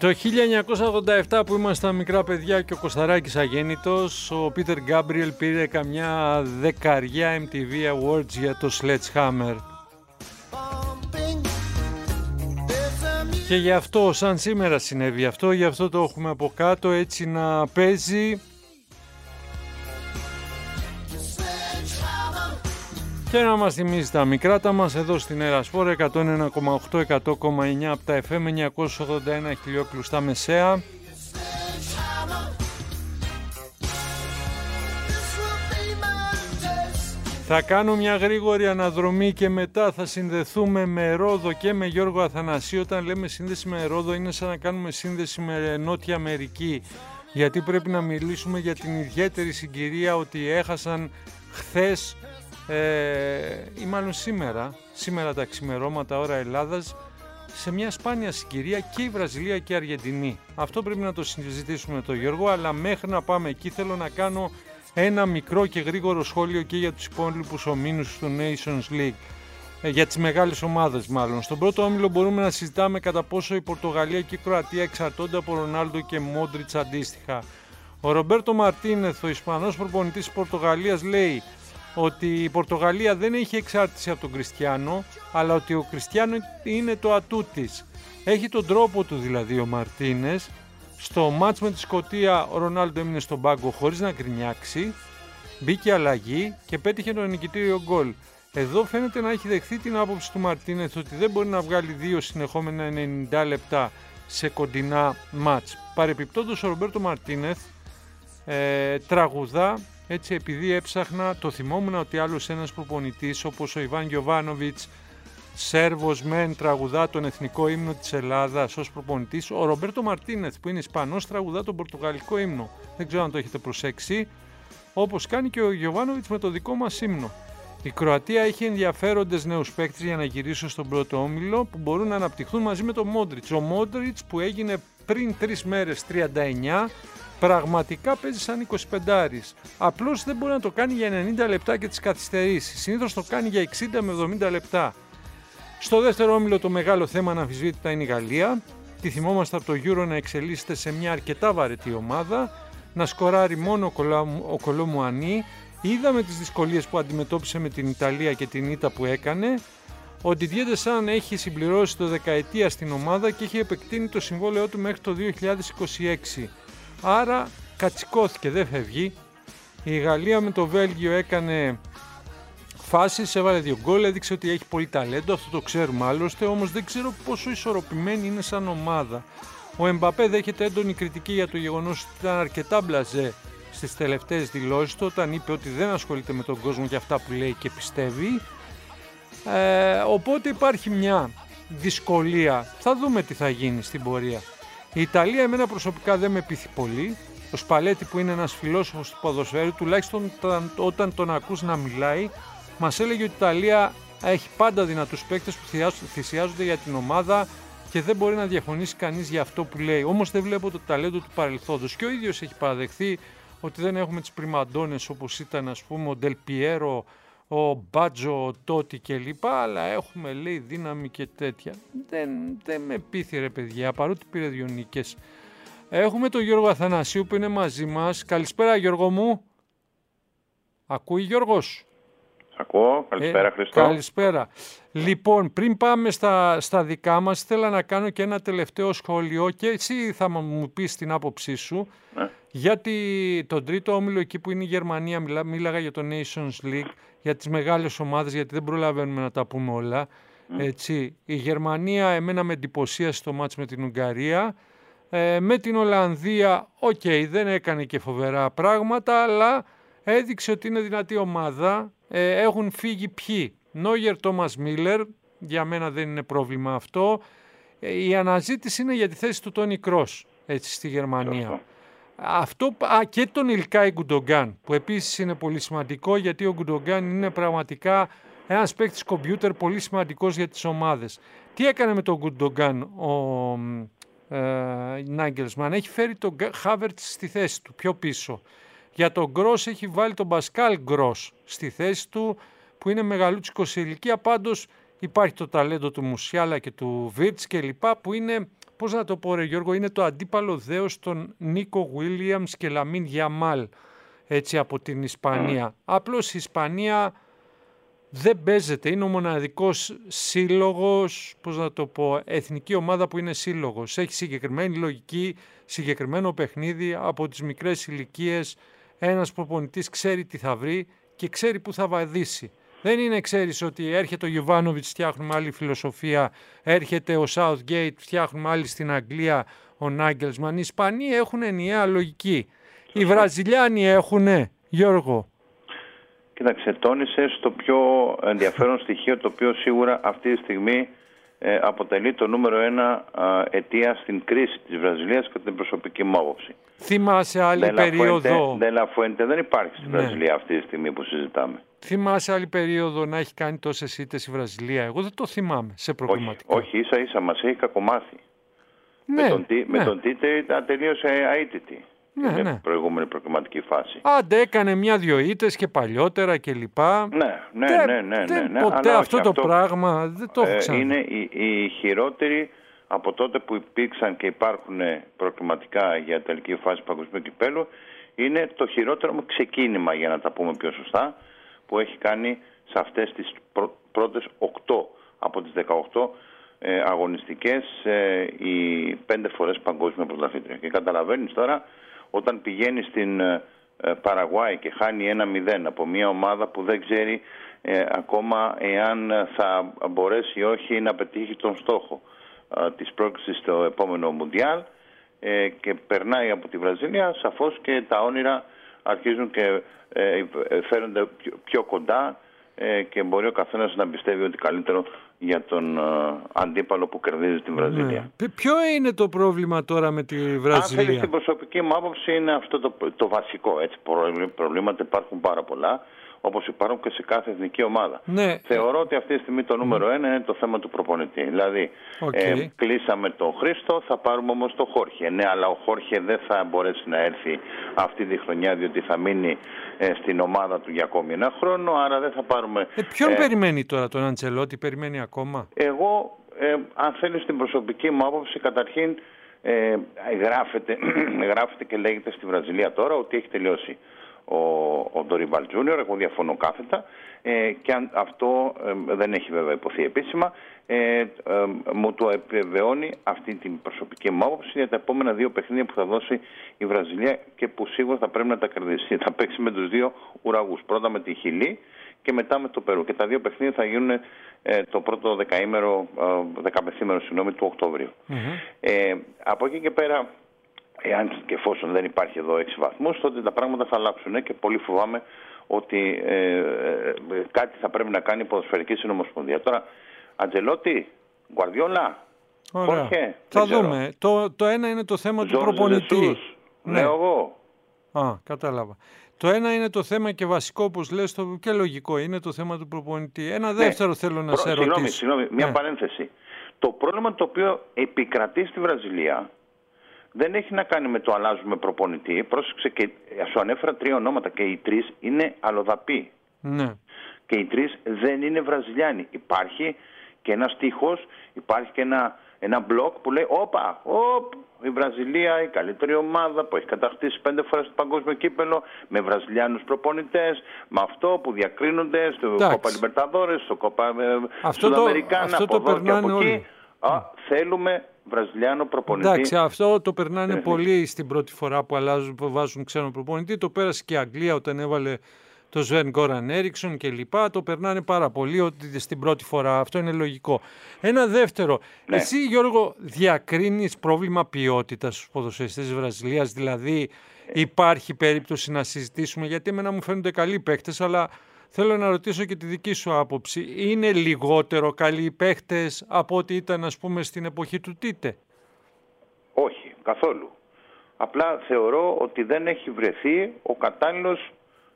Το 1987 που ήμασταν μικρά παιδιά και ο Κωσταράκης αγέννητος, ο Πίτερ Γκάμπριελ πήρε καμιά 10 MTV Awards για το Sledgehammer. Και γι' αυτό, σαν σήμερα συνέβη αυτό, γι' αυτό το έχουμε από κάτω έτσι να παίζει και να μας θυμίζει τα μικράτα μας εδώ στην Ερασπόρ 101,8, 100,9 από τα FM, 981 χιλιόκλουστα μεσαία. Θα κάνω μια γρήγορη αναδρομή και μετά θα συνδεθούμε με Ρόδο και με Γιώργο Αθανασίου. Όταν λέμε σύνδεση με Ρόδο είναι σαν να κάνουμε σύνδεση με Νότια Αμερική, γιατί πρέπει να μιλήσουμε για την ιδιαίτερη συγκυρία ότι έχασαν χθες ή μάλλον σήμερα τα ξημερώματα ώρα Ελλάδας, σε μια σπάνια συγκυρία και η Βραζιλία και η Αργεντινή. Αυτό πρέπει να το συζητήσουμε με τον Γιώργο, αλλά μέχρι να πάμε εκεί θέλω να κάνω ένα μικρό και γρήγορο σχόλιο και για τους υπόλοιπους ομίλους του Nations League, για τις μεγάλες ομάδες μάλλον. Στον πρώτο όμιλο μπορούμε να συζητάμε κατά πόσο η Πορτογαλία και η Κροατία εξαρτώνται από Ρονάλντο και Μόντριτς αντίστοιχα. Ο Ρομπέρτο Μαρτίνεθ, ο Ισπανός προπονητής της Πορτογαλίας, λέει ότι η Πορτογαλία δεν έχει εξάρτηση από τον Κριστιάνο, αλλά ότι ο Κριστιάνο είναι το ατού της. Έχει τον τρόπο του δηλαδή ο Μαρτίνες. Στο μάτς με τη Σκωτία ο Ρονάλντο έμεινε στον πάγκο χωρίς να γκρινιάξει, μπήκε αλλαγή και πέτυχε το νικητήριο γκολ. Εδώ φαίνεται να έχει δεχθεί την άποψη του Μαρτίνεθ ότι δεν μπορεί να βγάλει δύο συνεχόμενα 90 λεπτά σε κοντινά μάτς. Παρεπιπτόντως ο Ρομπέρτο Μαρτίνεθ τραγουδά, έτσι επειδή έψαχνα, το θυμόμουν ότι άλλος ένας προπονητής όπως ο Ιβάν Γιοβάνοβιτς, Σέρβος μεν, τραγουδά τον εθνικό ύμνο της Ελλάδας ως προπονητής. Ο Ρομπέρτο Μαρτίνεθ που είναι Ισπανός τραγουδά τον πορτογαλικό ύμνο. Δεν ξέρω αν το έχετε προσέξει. Όπως κάνει και ο Γιοβάνοβιτς με το δικό μας ύμνο. Η Κροατία έχει ενδιαφέροντες νέους παίκτες για να γυρίσουν στον πρώτο όμιλο που μπορούν να αναπτυχθούν μαζί με τον Μόντριτς. Ο Μόντριτς που έγινε πριν 3 μέρες 39, πραγματικά παίζει σαν 25άρης. Απλώς δεν μπορεί να το κάνει για 90 λεπτά και τις καθυστερήσεις. Συνήθως το κάνει για 60 με 70 λεπτά. Στο δεύτερο όμιλο το μεγάλο θέμα αναμφισβήτητα είναι η Γαλλία. Τη θυμόμαστε από το Euro να εξελίσσεται σε μια αρκετά βαρετή ομάδα, να σκοράρει μόνο ο Κολομουανί. Είδαμε τις δυσκολίες που αντιμετώπισε με την Ιταλία και την ήττα που έκανε. Ο Didier Deschamps έχει συμπληρώσει το δεκαετία στην ομάδα και έχει επεκτείνει το συμβόλαιό του μέχρι το 2026. Άρα κατσικώθηκε, δεν φεύγει. Η Γαλλία με το Βέλγιο έκανε φάσεις, έβαλε 2 γκολ, έδειξε ότι έχει πολύ ταλέντο, αυτό το ξέρουμε άλλωστε, όμως δεν ξέρω πόσο ισορροπημένη είναι σαν ομάδα. Ο Εμπαπέ δέχεται έντονη κριτική για το γεγονός ότι ήταν αρκετά μπλαζέ στις τελευταίες δηλώσεις του, όταν είπε ότι δεν ασχολείται με τον κόσμο και αυτά που λέει και πιστεύει. Οπότε υπάρχει μια δυσκολία, θα δούμε τι θα γίνει στην πορεία. Η Ιταλία εμένα προσωπικά δεν με πείθει πολύ. Ο Σπαλέτη που είναι ένας φιλόσοφος του ποδοσφαίρου, τουλάχιστον όταν τον ακούς να μιλάει, μας έλεγε ότι η Ιταλία έχει πάντα δυνατούς παίκτες που θυσιάζονται για την ομάδα και δεν μπορεί να διαφωνήσει κανείς για αυτό που λέει. Όμως δεν βλέπω το ταλέντο του παρελθόντος και ο ίδιος έχει παραδεχθεί ότι δεν έχουμε τις πριμαντώνες όπως ήταν ας πούμε ο Ντελ Πιέρο, ο Μπάτζο, ο Τότι κλπ. Αλλά έχουμε λέει δύναμη και τέτοια. Δεν με πείθει ρε παιδιά, παρότι πήρε 2 νίκες. Έχουμε τον Γιώργο Αθανασίου που είναι μαζί μας. Καλησπέρα Γιώργο μου. Ακούει Γιώργος? Ακούω. Καλησπέρα Χριστό. Καλησπέρα. Λοιπόν, πριν πάμε στα δικά μας, ήθελα να κάνω και ένα τελευταίο σχόλιο και εσύ θα μου πεις την άποψή σου. Ναι. Γιατί τον τρίτο όμιλο εκεί που είναι η Γερμανία, μίλαγα για το Nations League, για τις μεγάλες ομάδες, γιατί δεν προλαβαίνουμε να τα πούμε όλα. Έτσι. Η Γερμανία εμένα με εντυπωσίασε στο μάτς με την Ουγγαρία. Με την Ολλανδία, δεν έκανε και φοβερά πράγματα, αλλά έδειξε ότι είναι δυνατή ομάδα. Έχουν φύγει ποιοι? Νόγερ, Τόμας Μίλερ, για μένα δεν είναι πρόβλημα αυτό. Η αναζήτηση είναι για τη θέση του Τόνι Κρός, έτσι, στη Γερμανία. Αυτό, και τον Ιλκάι Γκουντογκάν, που επίσης είναι πολύ σημαντικό, γιατί ο Γκουντογκάν είναι πραγματικά ένας παίκτης κομπιούτερ πολύ σημαντικός για τις ομάδες. Τι έκανε με τον Γκουντογκάν ο Νάγκελσμαν? Έχει φέρει τον Χάβερτς στη θέση του, πιο πίσω. Για τον Γκρος έχει βάλει τον Πασκάλ Γκρος στη θέση του, που είναι μεγαλούτσικος σε ηλικία. Πάντως υπάρχει το ταλέντο του Μουσιάλα και του Βίρτς και λοιπά, που είναι πώς να το πω ρε Γιώργο, είναι το αντίπαλο δέος των Νίκο Γουίλιαμς και Λαμίν Γιαμάλ, έτσι από την Ισπανία. Απλώς η Ισπανία δεν παίζεται, είναι ο μοναδικός σύλλογος, πώς να το πω, εθνική ομάδα που είναι σύλλογος. Έχει συγκεκριμένη λογική, συγκεκριμένο παιχνίδι από τις μικρές ηλικίες. Ένας προπονητής ξέρει τι θα βρει και ξέρει που θα βαδίσει. Δεν είναι, ξέρεις, ότι έρχεται ο Γιοβάνοβιτς, φτιάχνουμε άλλη φιλοσοφία, έρχεται ο Southgate, φτιάχνουμε άλλη στην Αγγλία, ο Νάγκελσμαν. Οι Ισπανοί έχουν ενιαία λογική. Οι Βραζιλιάνοι έχουνε, Γιώργο. Κοίταξε, τόνισες το πιο ενδιαφέρον στοιχείο, το οποίο σίγουρα αυτή τη στιγμή αποτελεί το νούμερο 1 αιτία στην κρίση της Βραζιλίας κατά την προσωπική μου άποψη. Θυμάσαι άλλη περίοδο. Δεν υπάρχει στη Βραζιλία αυτή τη στιγμή που συζητάμε. Θυμάσαι άλλη περίοδο να έχει κάνει τόσες ήττες η Βραζιλία? Εγώ δεν το θυμάμαι σε προκριματικά. Όχι, ίσα ίσα μας έχει κακομάθει. Ναι, με τον Τίτε τελείωσε αίτητη. Ναι. Προηγούμενη προκριματική φάση. Άντε, έκανε 1-2 ήττες και παλιότερα κλπ. Ναι. Ποτέ αυτό το πράγμα δεν το έχω ξανά. Είναι οι χειρότεροι από τότε που υπήρξαν και υπάρχουν προκριματικά για τελική φάση παγκοσμίου κυπέλλου. Είναι το χειρότερο ξεκίνημα, για να τα πούμε πιο σωστά, που έχει κάνει σε αυτές τις πρώτες 8 από τις 18 αγωνιστικές οι 5 φορές παγκόσμια πρωταθλήτρια. Και καταλαβαίνεις τώρα, όταν πηγαίνει στην Παραγουάη και χάνει 1-0 από μια ομάδα που δεν ξέρει ακόμα εάν θα μπορέσει ή όχι να πετύχει τον στόχο της πρόκλησης στο επόμενο Μουντιάλ, και περνάει από τη Βραζιλία, σαφώς και τα όνειρα αρχίζουν και φέρονται πιο κοντά, και μπορεί ο καθένας να πιστεύει ότι καλύτερο για τον αντίπαλο που κερδίζει την Βραζιλία. Ποιο είναι το πρόβλημα τώρα με τη Βραζιλία? Αν θέλεις την προσωπική μου άποψη, είναι αυτό το βασικό. Έτσι, προβλήματα υπάρχουν πάρα πολλά, όπως υπάρχουν και σε κάθε εθνική ομάδα. Ναι. Θεωρώ ότι αυτή τη στιγμή το νούμερο 1 είναι το θέμα του προπονητή. Δηλαδή, κλείσαμε τον Χρήστο, θα πάρουμε όμως τον Χόρχε. Ναι, αλλά ο Χόρχε δεν θα μπορέσει να έρθει αυτή τη χρονιά, διότι θα μείνει στην ομάδα του για ακόμη ένα χρόνο, άρα δεν θα πάρουμε... Ποιον περιμένει τώρα, τον Αντσελότη, περιμένει ακόμα? Εγώ, αν θέλεις την προσωπική μου άποψη, καταρχήν γράφεται και λέγεται στη Βραζιλία τώρα ότι έχει τελειώσει ο Ντορίμπαλ Τζούνιορ. Εγώ διαφωνώ κάθετα, και αν αυτό δεν έχει βέβαια υποθεί επίσημα, μου το επιβεβαιώνει αυτή την προσωπική μου άποψη για τα επόμενα 2 παιχνίδια που θα δώσει η Βραζιλία και που σίγουρα θα πρέπει να τα κερδίσει. Θα παίξει με τους 2 ουραγούς, πρώτα με τη Χιλή και μετά με το Περού, και τα 2 παιχνίδια θα γίνουν το πρώτο 15ήμερο του Οκτωβρίου. Από εκεί και πέρα, εάν και εφόσον δεν υπάρχει εδώ 6 βαθμούς, τότε τα πράγματα θα αλλάξουν, και πολύ φοβάμαι ότι κάτι θα πρέπει να κάνει η Ποδοσφαιρική Συνομοσπονδία. Τώρα, Αντζελότη, Γκουαρδιόλα, Χόρχε, θα δούμε. Το ένα είναι το θέμα του προπονητή. Ναι, εγώ. Κατάλαβα. Το ένα είναι το θέμα και βασικό, όπως λες, και λογικό, είναι το θέμα του προπονητή. Ένα δεύτερο θέλω να σε ρωτήσω. Συγγνώμη, μια παρένθεση. Το πρόβλημα το οποίο επικρατεί στη Βραζιλία δεν έχει να κάνει με το αλλάζουμε προπονητή. Πρόσεξε, και σου ανέφερα 3 ονόματα και οι 3 είναι αλλοδαποί. Ναι. Και οι 3 δεν είναι Βραζιλιάνοι. Υπάρχει και ένας τείχος, υπάρχει και ένα μπλοκ που λέει η Βραζιλία, η καλύτερη ομάδα που έχει κατακτήσει 5 φορές το παγκόσμιο κύπελλο, με Βραζιλιάνους προπονητές, με αυτό που διακρίνονται στο Κόπα Λιμπερταδόρες, στο Κόπα Σουδαμερικάνα, από εδώ και από εκεί. Θέλουμε Βραζιλιάνο προπονητή. Εντάξει, αυτό το περνάνε πολύ στην πρώτη φορά που βάζουν ξένο προπονητή. Το πέρασε και η Αγγλία όταν έβαλε το Σβεν Γκόραν Έριξον και λοιπά. Το περνάνε πάρα πολύ ότι στην πρώτη φορά. Αυτό είναι λογικό. Ένα δεύτερο. Ναι. Εσύ, Γιώργο, διακρίνεις πρόβλημα ποιότητας στους ποδοσφαιριστές της Βραζιλίας? Δηλαδή υπάρχει περίπτωση να συζητήσουμε, γιατί εμένα μου φαίνονται καλοί παίκτες, αλλά θέλω να ρωτήσω και τη δική σου άποψη. Είναι λιγότερο καλοί οι παίχτες από ό,τι ήταν, ας πούμε, στην εποχή του Τίτε? Όχι, καθόλου. Απλά θεωρώ ότι δεν έχει βρεθεί ο κατάλληλος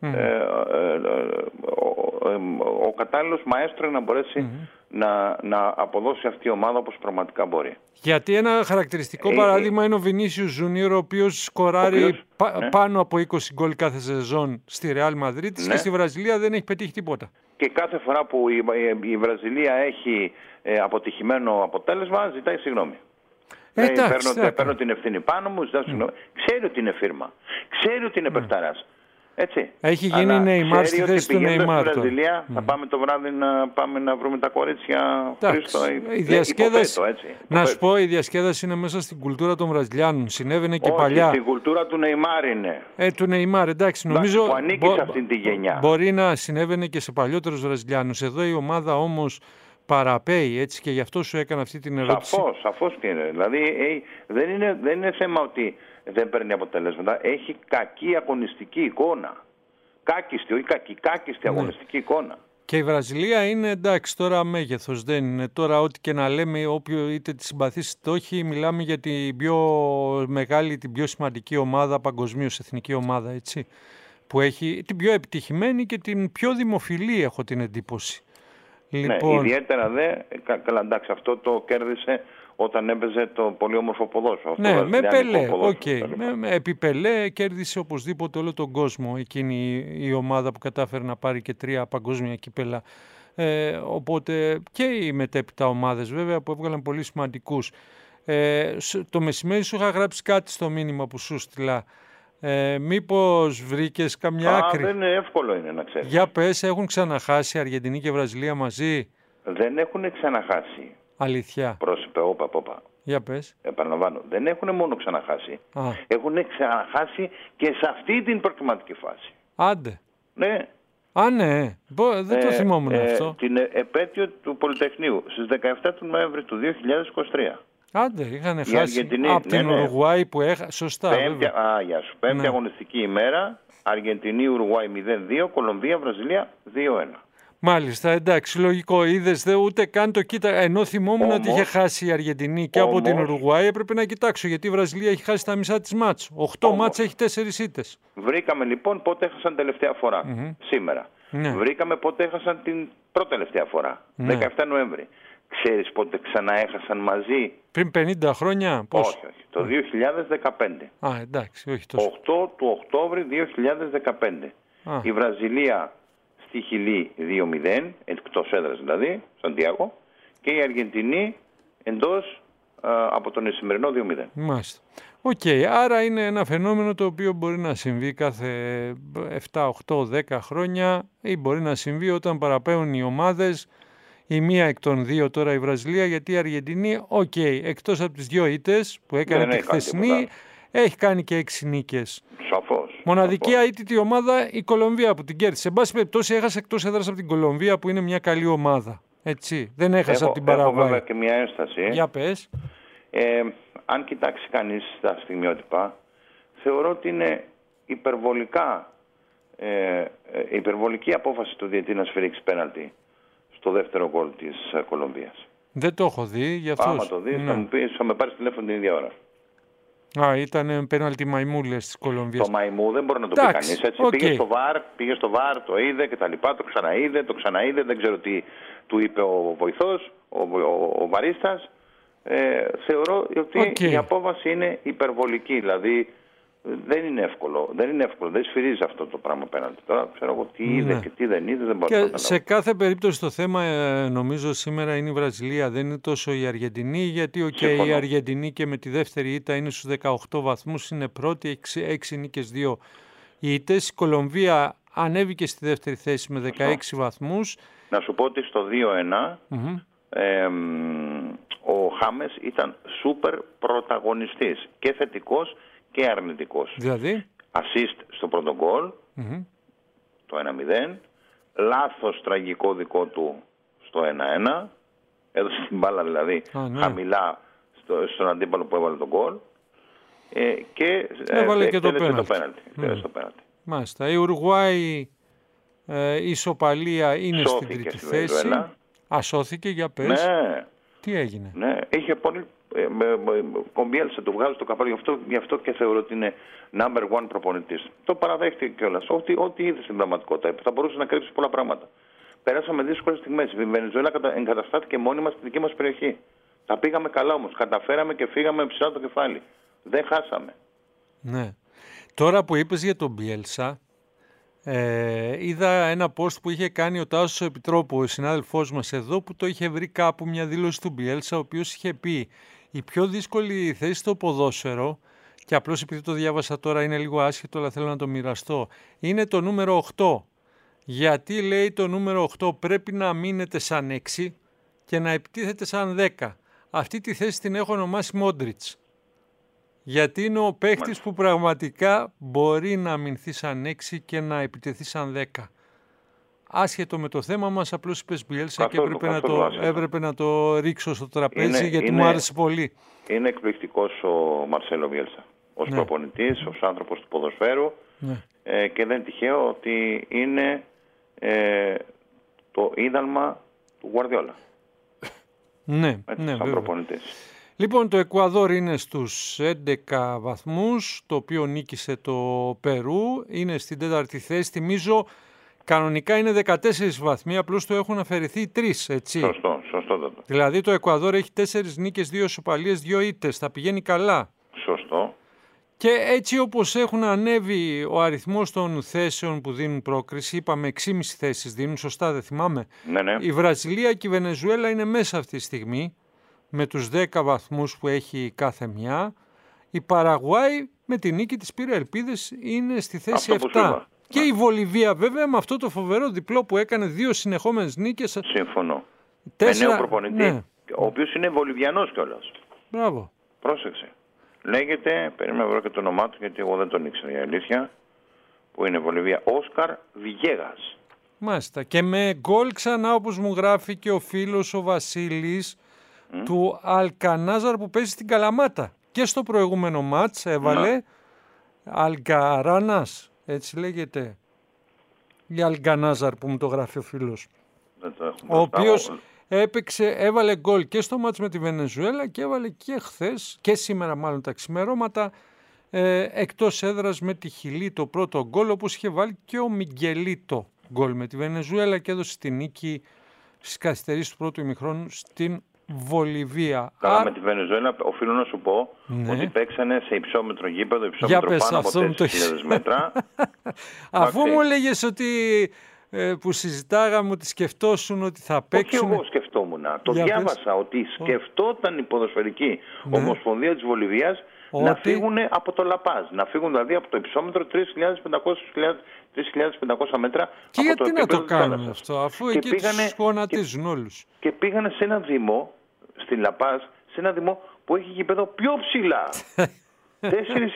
ο κατάλληλος μαέστρο να μπορέσει να αποδώσει αυτή η ομάδα όπως πραγματικά μπορεί. Γιατί ένα χαρακτηριστικό παράδειγμα είναι ο Βινίσιους Ζούνιορ, ο οποίος σκοράρει πάνω από 20 γκολ κάθε σεζόν στη Ρεάλ Μαδρίτης, και στη Βραζιλία δεν έχει πετύχει τίποτα. Και κάθε φορά που η Βραζιλία έχει αποτυχημένο αποτέλεσμα, ζητάει συγγνώμη. Παίρνω την ευθύνη πάνω μου, ξέρει ότι είναι φίρμα. Ξέρει ότι είναι παιχταράς. Έτσι. Έχει γίνει Νεϊμάρ στη θέση του Νεϊμάρ. Στη Βραζιλία θα πάμε το βράδυ να βρούμε τα κορίτσια. Η διασκέδαση, να σου πω, η διασκέδαση είναι μέσα στην κουλτούρα των Βραζιλιάνων. Συνέβαινε και παλιά. Στην κουλτούρα του Νεϊμάρ είναι. Του Νεϊμάρ, εντάξει. Νομίζω που ανήκει σε αυτήν τη γενιά. Μπορεί να συνέβαινε και σε παλιότερους Βραζιλιάνους. Εδώ η ομάδα όμως παραπέει, έτσι, και γι' αυτό σου έκανα αυτή την ερώτηση. Σαφώς και είναι. Δηλαδή δεν είναι θέμα ότι δεν παίρνει αποτελέσματα. Έχει κακή αγωνιστική εικόνα. Κάκιστη, όχι κάκιστη αγωνιστική εικόνα. Και η Βραζιλία είναι, εντάξει, τώρα μέγεθος, δεν είναι. Τώρα ό,τι και να λέμε, όποιο είτε τη συμπαθήσει είτε όχι, μιλάμε για την πιο μεγάλη, την πιο σημαντική ομάδα παγκοσμίως, εθνική ομάδα, έτσι. Που έχει την πιο επιτυχημένη και την πιο δημοφιλή, έχω την εντύπωση. Λοιπόν... Ναι, ιδιαίτερα καλά, εντάξει, αυτό το κέρδισε όταν έπαιζε το πολύ όμορφο ποδόσφαιρο. Ναι, με Πελέ, επί Πελέ κέρδισε οπωσδήποτε όλο τον κόσμο εκείνη η ομάδα που κατάφερε να πάρει και 3 παγκόσμια κύπελα. Οπότε και οι μετέπειτα ομάδες βέβαια που έβγαλαν πολύ σημαντικούς. Το μεσημέρι σου είχα γράψει κάτι στο μήνυμα που σου στείλα. Μήπως βρήκες καμιά άκρη? Δεν είναι εύκολο είναι να ξέρεις. Για πες, έχουν ξαναχάσει Αργεντινή και Βραζιλία μαζί? Δεν έχουν ξαναχάσει. Αλήθεια? Πρόσωπε, όπα. Για πες. Επαναλαμβάνω, δεν έχουν μόνο ξαναχάσει. Έχουν ξαναχάσει και σε αυτή την προκριματική φάση. Άντε. Ναι. Ναι. Δεν το θυμόμουν αυτό. Την επέτειο του Πολυτεχνείου στις 17 του Νοέμβρη του 2023. Άντε, είχαν χάσει από την Ουρουγουάη που έχασε. Σωστά. Γεια σου. Πέμπτη αγωνιστική ημέρα. Αργεντινή, Ουρουγουάη 0-2. Κολομβία, Βραζιλία 2-1. Μάλιστα, εντάξει, λογικό. Είδες, ούτε καν το κοίτα. Ενώ θυμόμουν ότι είχε χάσει η Αργεντινή και από την Ουρουγουάη, έπρεπε να κοιτάξω γιατί η Βραζιλία έχει χάσει τα μισά της μάτς. 8 μάτς έχει 4 ήττες. Βρήκαμε λοιπόν πότε έχασαν τελευταία φορά. Σήμερα. Ναι. Βρήκαμε πότε έχασαν την πρώτη τελευταία φορά. 17 Νοέμβρη. Ξέρεις πότε ξαναέχασαν μαζί? Πριν 50 χρόνια? Πώς? Όχι. Το 2015. Εντάξει, όχι τόσο. 8 του Οκτώβρη 2015. Η Βραζιλία στη Χιλή 2-0, εκτός έδρας δηλαδή, Σαντιάγο, και η Αργεντινή εντός από τον σημερινό 2-0. Μάλιστα. Άρα είναι ένα φαινόμενο το οποίο μπορεί να συμβεί κάθε 7, 8, 10 χρόνια ή μπορεί να συμβεί όταν παραπέουν οι ομάδες. Η μία εκ των δύο τώρα η Βραζιλία, γιατί η Αργεντινή, εκτός από τις 2 ήττες που έκανε τη χθεσινή, έχει κάνει και 6 νίκες. Σαφώς. Μοναδική αίτητη ομάδα η Κολομβία που την κέρδισε. Σε πάση περιπτώσει έχασε εκτός έδρας από την Κολομβία που είναι μια καλή ομάδα. Έτσι. Δεν έχασε από την Παραγουάη. Έχω βέβαια και μια ένσταση. Για πες. Αν κοιτάξει κανείς τα στιγμιότυπα, θεωρώ ότι είναι υπερβολική απόφαση του διαιτητή να σφυρίξει πέναλτι στο δεύτερο γκολ της Κολομβίας. Δεν το έχω δει, γι' αυτό. Άμα το δεις, θα με πάρεις τηλέφωνο την ίδια ώρα. Ήταν πέναλτι μαϊμού, λες, της Κολομβίας. Το μαϊμού δεν μπορεί να το πει κανείς. Πήγε στο βαρ, το είδε και τα λοιπά, το ξαναείδε, δεν ξέρω τι του είπε ο βοηθός, ο βαρίστας. Θεωρώ ότι η απόφαση είναι υπερβολική, δηλαδή δεν είναι εύκολο, δεν σφυρίζει αυτό το πράγμα πέναντι. Τώρα ξέρω εγώ τι είδε και τι δεν είδε, δεν μπορώ να καταλάβω. Σε κάθε περίπτωση το θέμα νομίζω σήμερα είναι η Βραζιλία, δεν είναι τόσο η Αργεντινή, γιατί η Αργεντινή και με τη δεύτερη ήττα είναι στους 18 βαθμούς, είναι πρώτη, έχει 6 νίκες 2 ήττες. Η Κολομβία ανέβηκε στη δεύτερη θέση με 16 βαθμούς. Να σου πω ότι στο 2-1 ο Χάμες ήταν σούπερ πρωταγωνιστής και θετικός και αρνητικός. Δηλαδή? Assist στο πρώτο γκολ, το 1-0, λάθος τραγικό δικό του στο 1-1, έδωσε την μπάλα δηλαδή χαμηλά στον αντίπαλο που έβαλε τον γκολ και έβαλε και το πέναλτι. Μάλιστα. Η Ουρουγουάη η ισοπαλία είναι στην τρίτη θέση. Σώθηκε, για πες. Ναι. Τι έγινε? Ναι, είχε πολύ κομπιέλσε, το βγάζει στο καπέλο, γι' αυτό και θεωρώ ότι είναι number one προπονητής. Το παραδέχτηκε κιόλας. Ό,τι είδε στην πραγματικότητα. Θα μπορούσε να κρύψει πολλά πράγματα. Περάσαμε δύσκολες στιγμές. Η Βενεζουέλα εγκαταστάθηκε μόνιμα στη δική μας περιοχή. Τα πήγαμε καλά όμως. Καταφέραμε και φύγαμε ψηλά το κεφάλι. Δεν χάσαμε. Ναι. Τώρα που είπες για τον Μπιέλσα, είδα ένα post που είχε κάνει ο Τάσος Επιτρόπου, ο συνάδελφός μας εδώ, που το είχε βρει κάπου μια δήλωση του Μπιέλσα, ο οποίος είχε πει Η πιο δύσκολη θέση στο ποδόσφαιρο, και απλώς επειδή το διάβασα τώρα είναι λίγο άσχετο, αλλά θέλω να το μοιραστώ, είναι το νούμερο 8. Γιατί λέει το νούμερο 8 πρέπει να μείνετε σαν 6 και να επιτίθεται σαν 10. Αυτή τη θέση την έχω ονομάσει Μόντριτς. Γιατί είναι ο παίχτης που πραγματικά μπορεί να αμυνθεί σαν 6 και να επιτεθεί σαν 10. Άσχετο με το θέμα μας, απλώς είπες Μπιέλσα και έπρεπε να το ρίξω στο τραπέζι γιατί μου άρεσε πολύ. Είναι εκπληκτικός ο Μαρσέλο Μπιέλσα. Ως προπονητής, ως άνθρωπος του ποδοσφαίρου και δεν είναι τυχαίο ότι είναι το ίδαλμα του Γουαρδιόλα. Ναι, σαν προπονητής. Λοιπόν, το Εκουαδόρ είναι στους 11 βαθμούς, το οποίο νίκησε το Περού, είναι στην 4η θέση. Θυμίζω, κανονικά είναι 14 βαθμοί, απλώς το έχουν αφαιρεθεί 3, έτσι. Σωστό. Δηλαδή το Εκουαδόρ έχει 4 νίκες, 2 ισοπαλίες, 2 ήττες, θα πηγαίνει καλά. Σωστό. Και έτσι όπως έχουν ανέβει ο αριθμός των θέσεων που δίνουν πρόκριση, είπαμε 6,5 θέσεις δίνουν, σωστά δεν θυμάμαι. Ναι. Η Βραζιλία και η Βενεζουέλα είναι μέσα αυτή τη στιγμή, με τους 10 βαθμούς που έχει κάθε μια. Η Παραγουάη με τη νίκη της πήρε ελπίδες, είναι στη θέση 7. Και η Βολιβία βέβαια με αυτό το φοβερό διπλό που έκανε 2 συνεχόμενες νίκες. Σύμφωνο. 4... Με νέο προπονητή, ο οποίος είναι Βολιβιανός κιόλας. Μπράβο. Πρόσεξε. Λέγεται, περίμενα να βρω και το όνομά του γιατί εγώ δεν τον ήξερα η αλήθεια, που είναι Βολιβία, Όσκαρ Βιγέγας. Μάλιστα. Και με γκολ ξανά, όπως μου γράφει και ο φίλος ο Βασίλης, του Αλκανάζαρ που παίζει στην Καλαμάτα. Και στο προηγούμενο μάτς έβαλε Αλγκαράνας, έτσι λέγεται. Ή Αλγκανάζαρ που μου το γράφει ο φίλος. Ο οποίος έβαλε γκολ και στο μάτς με τη Βενεζουέλα και έβαλε και χθες και σήμερα μάλλον τα ξημερώματα εκτός έδρας με τη Χιλή το πρώτο γκολ, όπως είχε βάλει και ο Μιγγελίτο γκολ με τη Βενεζουέλα και έδωσε τη νίκη στις καθυστερήσεις του πρώτου ημιχρόνου στην Βολιβία. Καλά, με τη Βενεζουέλα οφείλω να σου πω ότι παίξανε σε υψόμετρο γήπεδο, υψόμετρο πάνω από 4.000 μέτρα. Αφού μου έλεγες ότι που συζητάγαμε ότι σκεφτόσουν ότι θα παίξουν. Όχι εγώ σκεφτόμουν. Το διάβασα ότι σκεφτόταν η ποδοσφαιρική ομοσπονδία της Βολιβίας να φύγουν από το Λαπάζ. Να φύγουν δηλαδή από το υψόμετρο 3.500 μέτρα. Και γιατί να το κάνουν αυτό, αφού εκεί τους γονατίζουν όλους. Και πήγανε σε ένα δήμο, στην Λαπάζ, σε ένα δήμο που έχει γήπεδο πιο ψηλά. 4.085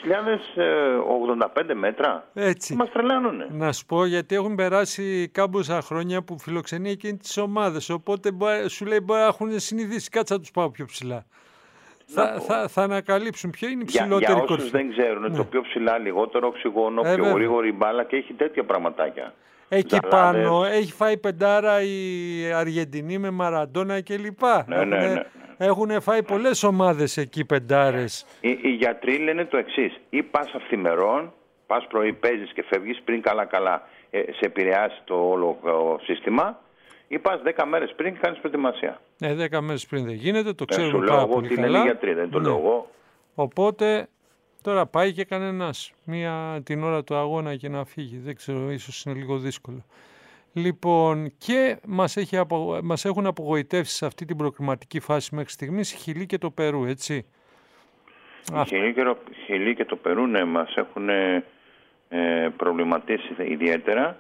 μέτρα. Έτσι. Μας τρελάνουνε. Να σου πω, γιατί έχουν περάσει κάμποσα χρόνια που φιλοξενεί εκείνη τις ομάδες. Οπότε σου λέει μπορεί να έχουν συνηθίσει, κάτσε να τους πάω πιο ψηλά. Θα ανακαλύψουν ποιο είναι η ψηλότερη κορυφή. Για όσους δεν ξέρουν, το πιο ψηλά, λιγότερο οξυγόνο, πιο γρήγορη μπάλα και έχει τέτοια πραγματάκια. Εκεί πάνω έχει φάει πεντάρα η Αργεντινή με Μαραντόνα κλπ. Ναι. Έχουν φάει πολλές ομάδες εκεί πεντάρες. Οι γιατροί λένε το εξής. Ή πας αυθημερών, πας πρωί, παίζεις και φεύγεις πριν καλά σε επηρεάσει το όλο σύστημα, ή πας 10 μέρες πριν και κάνεις προετοιμασία. 10 μέρες πριν δεν γίνεται, το ξέρουμε πάρα πολύ καλά. Σου λέω εγώ ότι λένε οι γιατροί, δεν το λέω εγώ. Οπότε τώρα πάει και κανένας την ώρα του αγώνα και να φύγει. Δεν ξέρω, ίσως είναι λίγο δύσκολο. Λοιπόν, και μας έχουν απογοητεύσει σε αυτή την προκριματική φάση μέχρι στιγμής η Χιλή και το Περού, έτσι. Η Χιλή και το Περού, ναι, μας έχουν προβληματίσει ιδιαίτερα.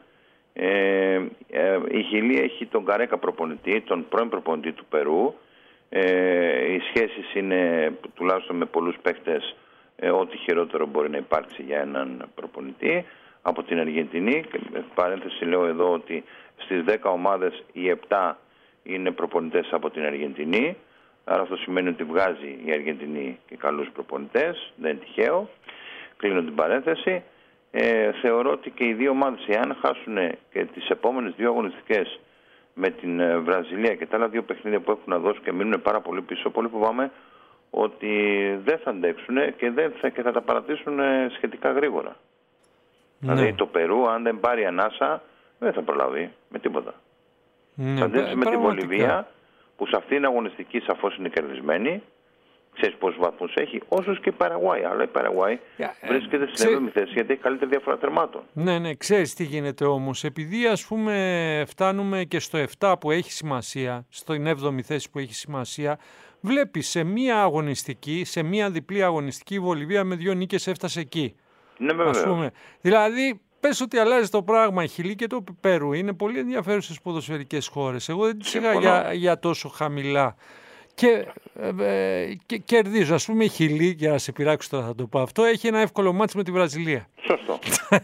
Η Χιλή έχει τον Καρέκα προπονητή, τον πρώην προπονητή του Περού. Οι σχέσεις είναι, τουλάχιστον με πολλούς παίκτες, ό,τι χειρότερο μπορεί να υπάρξει για έναν προπονητή. Από την Αργεντινή, παρένθεση λέω εδώ ότι στις 10 ομάδες οι 7 είναι προπονητές από την Αργεντινή, άρα αυτό σημαίνει ότι βγάζει η Αργεντινή και καλούς προπονητές, δεν είναι τυχαίο. Κλείνω την παρένθεση. Θεωρώ ότι και οι δύο ομάδες, εάν χάσουν και τις επόμενες δύο αγωνιστικές με την Βραζιλία και τα άλλα δύο παιχνίδια που έχουν να δώσουν και μείνουν πάρα πολύ πίσω, πολύ φοβάμαι ότι δεν θα αντέξουν και θα τα παρατήσουν σχετικά γρήγορα. Ναι. Δηλαδή το Περού, αν δεν πάρει ανάσα, δεν θα προλαβεί με τίποτα. Ναι, θα αντέξει με τη Βολιβία, που σε αυτήν την αγωνιστική σαφώς είναι κερδισμένη. Ξέρεις πόσους βαθμούς έχει, όσους και η Παραγουάη. Αλλά η Παραγουάη βρίσκεται στην 7η θέση γιατί έχει καλύτερη διαφορά τερμάτων. Ναι, ξέρεις τι γίνεται όμως. Επειδή ας πούμε φτάνουμε και στο 7 που έχει σημασία, στην 7η θέση που έχει σημασία, Βλέπει σε μία διπλή αγωνιστική η Βολιβία με 2 νίκες έφτασε εκεί. Ναι, βέβαια. Δηλαδή, πες ότι αλλάζει το πράγμα. Η Χιλή και το Περού είναι πολύ ενδιαφέρουσες ποδοσφαιρικές χώρες. Εγώ δεν τις είχα για τόσο χαμηλά. Και κερδίζω. Ας πούμε η Χιλή, για να σε πειράξω τώρα θα το πω αυτό, έχει ένα εύκολο μάτς με τη Βραζιλία. Σωστό.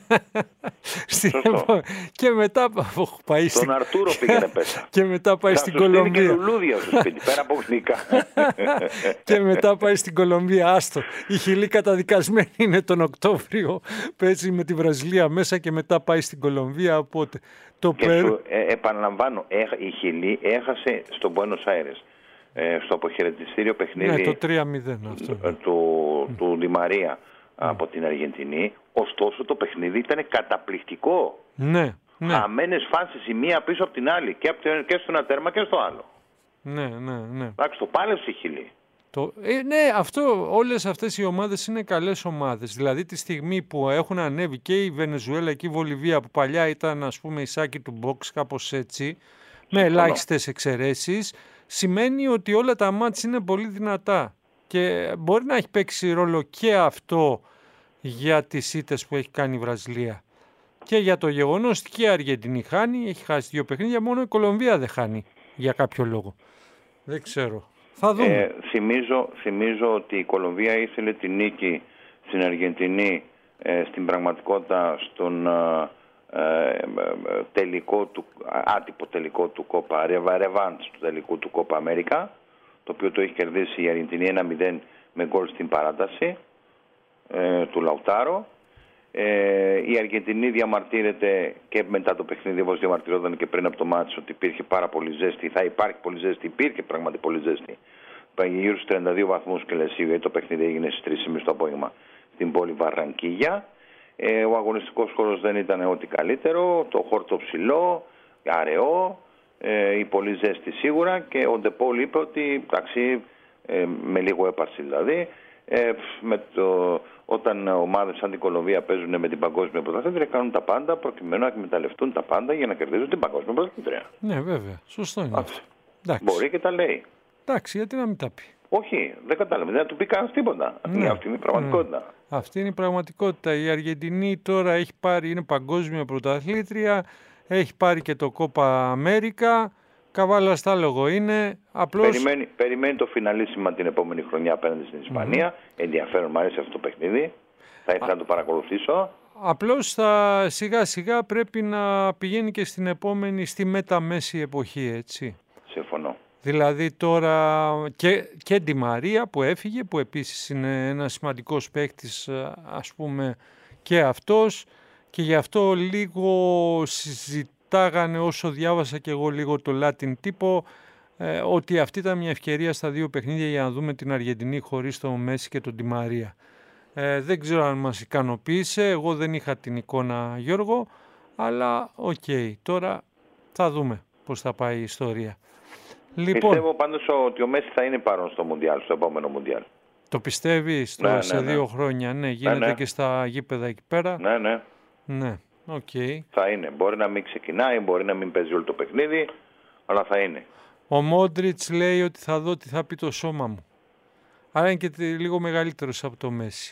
Και μετά πάει Τον Αρτούρο πήγαινε πέσα. Και μετά πάει στην Κολομβία. Και λουλούδια στο σπίτι, πέρα από γλυκά. Και μετά πάει στην Κολομβία. Άστο. Η Χιλή καταδικασμένη είναι τον Οκτώβριο. Παίζει με τη Βραζιλία μέσα και μετά πάει στην Κολομβία. Οπότε το Περού. Επαναλαμβάνω, η Χιλή έχασε στο Μπουένος Άιρες. Στο αποχαιρετιστήριο παιχνίδι το 3-0 αυτό. του Ντι Μαρία από την Αργεντινή. Ωστόσο το παιχνίδι ήταν καταπληκτικό. Ναι. Χαμένες φάσεις η μία πίσω από την άλλη και στο ένα τέρμα και στο άλλο. Ναι. Εντάξει, το πάλευσε η Χιλή. Ναι, όλες αυτές οι ομάδες είναι καλές ομάδες. Δηλαδή τη στιγμή που έχουν ανέβει και η Βενεζουέλα και η Βολιβία που παλιά ήταν ας πούμε η σάκη του box κάπως έτσι, με ελάχιστες εξαιρέσεις, σημαίνει ότι όλα τα μάτς είναι πολύ δυνατά και μπορεί να έχει παίξει ρόλο και αυτό για τις ήττες που έχει κάνει η Βραζιλία και για το γεγονός ότι και η Αργεντινή χάνει, έχει χάσει 2 παιχνίδια, μόνο η Κολομβία δεν χάνει για κάποιο λόγο. Δεν ξέρω. Θα δούμε. Θυμίζω ότι η Κολομβία ήθελε τη νίκη στην Αργεντινή στην πραγματικότητα στον άτυπο τελικό του Κόπα Ρεβάντς του τελικού του Κόπα Αμέρικα, το οποίο το έχει κερδίσει η Αργεντινή 1-0 με γκολ στην παράταση του Λαουτάρο. Η Αργεντινή διαμαρτύρεται και μετά το παιχνίδι, όπως διαμαρτυρόταν και πριν από το μάτσο, ότι υπήρχε πάρα πολύ ζέστη, θα υπάρχει πολύ ζέστη, υπήρχε πράγματι πολύ ζέστη. Γύρω στους 32 βαθμούς Κελσίου, γιατί το παιχνίδι έγινε στις 3.30 το απόγευμα στην πόλη Βαρρανκίγια. Ο αγωνιστικός χώρος δεν ήταν ό,τι καλύτερο, το χόρτο ψηλό, αραιό, η πολύ ζέστη σίγουρα, και ο Ντεπόλ είπε ότι εντάξει, με λίγο έπαρση δηλαδή, όταν ομάδες σαν την Κολομβία παίζουν με την παγκόσμια πρωταθλήτρια, κάνουν τα πάντα προκειμένου να εκμεταλλευτούν τα πάντα για να κερδίζουν την παγκόσμια πρωταθλήτρια. Ναι, βέβαια. Σωστό είναι. Μπορεί και τα λέει. Εντάξει, γιατί να μην τα πει. Όχι, δεν κατάλαβε. Δεν θα του πει κανένα τίποτα. Ναι. Αυτή είναι η πραγματικότητα. Ναι. Αυτή είναι η πραγματικότητα. Η Αργεντινή τώρα έχει πάρει, είναι παγκόσμια πρωταθλήτρια, έχει πάρει και το Κόπα Αμέρικα. Καβάλα άσταλογο είναι. Απλώς... Περιμένει το φιναλίσιμα την επόμενη χρονιά απέναντι στην Ισπανία. Ενδιαφέρον, μου αρέσει αυτό το παιχνίδι. Θα ήθελα να το παρακολουθήσω. Απλώς σιγά σιγά πρέπει να πηγαίνει και στην επόμενη, στη μεταμέση εποχή, έτσι. Συμφωνώ. Δηλαδή τώρα και Ντι Μαρία που έφυγε, που επίσης είναι ένας σημαντικός παίκτης, ας πούμε, και αυτός, και γι' αυτό λίγο συζητάγανε όσο διάβασα και εγώ λίγο το Latin τύπο, ότι αυτή ήταν μια ευκαιρία στα 2 παιχνίδια για να δούμε την Αργεντινή χωρίς τον Μέση και τον Ντι Μαρία. Δεν ξέρω αν μας ικανοποίησε, εγώ δεν είχα την εικόνα, Γιώργο, αλλά τώρα θα δούμε πώς θα πάει η ιστορία. Λοιπόν, πιστεύω πάντως ότι ο Μέση θα είναι παρόν στο Μουντιάλ, στο επόμενο Μουντιάλ. Το πιστεύεις σε 2 χρόνια? Ναι, γίνεται και στα γήπεδα εκεί πέρα. Ναι, θα είναι. Μπορεί να μην ξεκινάει, μπορεί να μην παίζει όλο το παιχνίδι, αλλά θα είναι. Ο Μόντριτς λέει ότι θα δω τι θα πει το σώμα μου. Άρα είναι και λίγο μεγαλύτερος από το Μέση.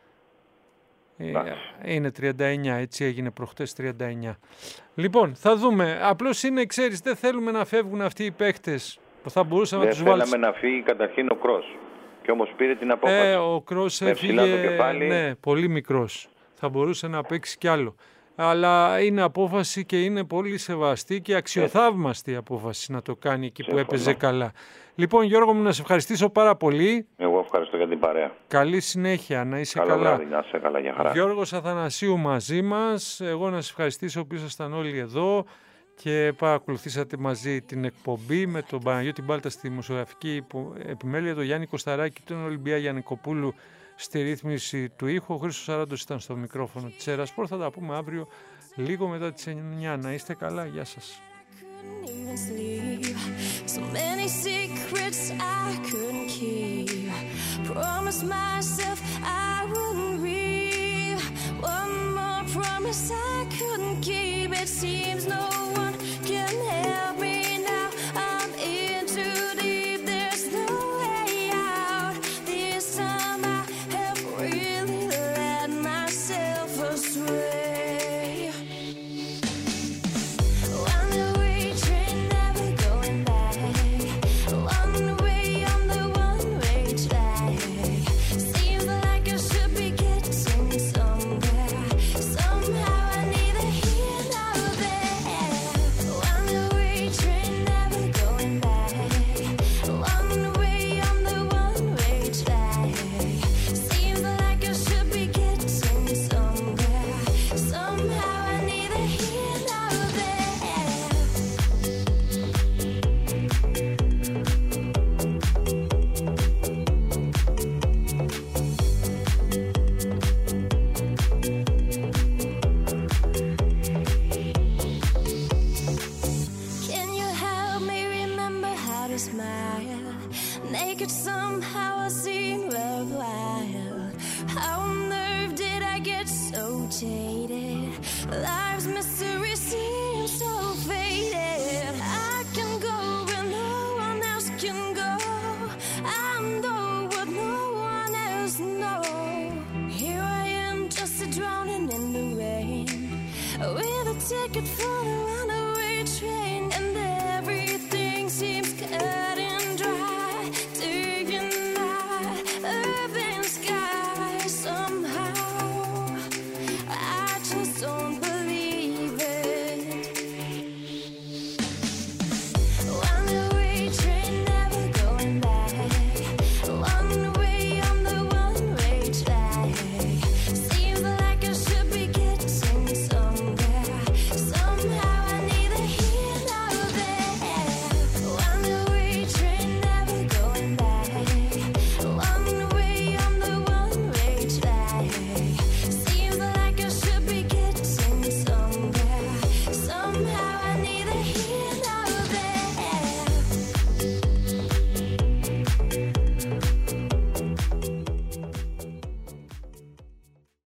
Είναι 39, έτσι έγινε προχτές 39. Λοιπόν, θα δούμε. Απλώς είναι, ξέρεις, δεν θέλουμε να φεύγουν αυτοί οι παίχτες που θα μπορούσαμε να τους βάλουμε. Δεν θέλαμε να φύγει καταρχήν ο Κρός. Και όμως πήρε την απόφαση. Ο Κρός έφυγε, ναι, πολύ μικρός. Θα μπορούσε να παίξει κι άλλο. Αλλά είναι απόφαση και είναι πολύ σεβαστή και αξιοθαύμαστη απόφαση να το κάνει εκεί που έπαιζε καλά. Λοιπόν, Γιώργο μου, να σε ευχαριστήσω πάρα πολύ. Εγώ ευχαριστώ για την παρέα. Καλή συνέχεια, να είσαι καλό καλά. Βράδυ, να είσαι καλά, για χαρά. Γιώργος Αθανασίου μαζί μας. Εγώ να σε ευχαριστήσω που ήσασταν όλοι εδώ και παρακολουθήσατε μαζί την εκπομπή με τον Παναγιώτη Μπάλτα στη δημοσιογραφική επιμέλεια, τον Γιάννη Κωσταράκη, τον Ολυμπία Γιαννικοπούλου στη ρύθμιση του ήχου. Ο Χρήστος Αράντος ήταν στο μικρόφωνο της Ερασπορ. Θα τα πούμε αύριο λίγο μετά τις 9. Να είστε καλά. Γεια σας. So many secrets I couldn't keep. Promised myself I wouldn't read. One more promise I couldn't keep. It seems no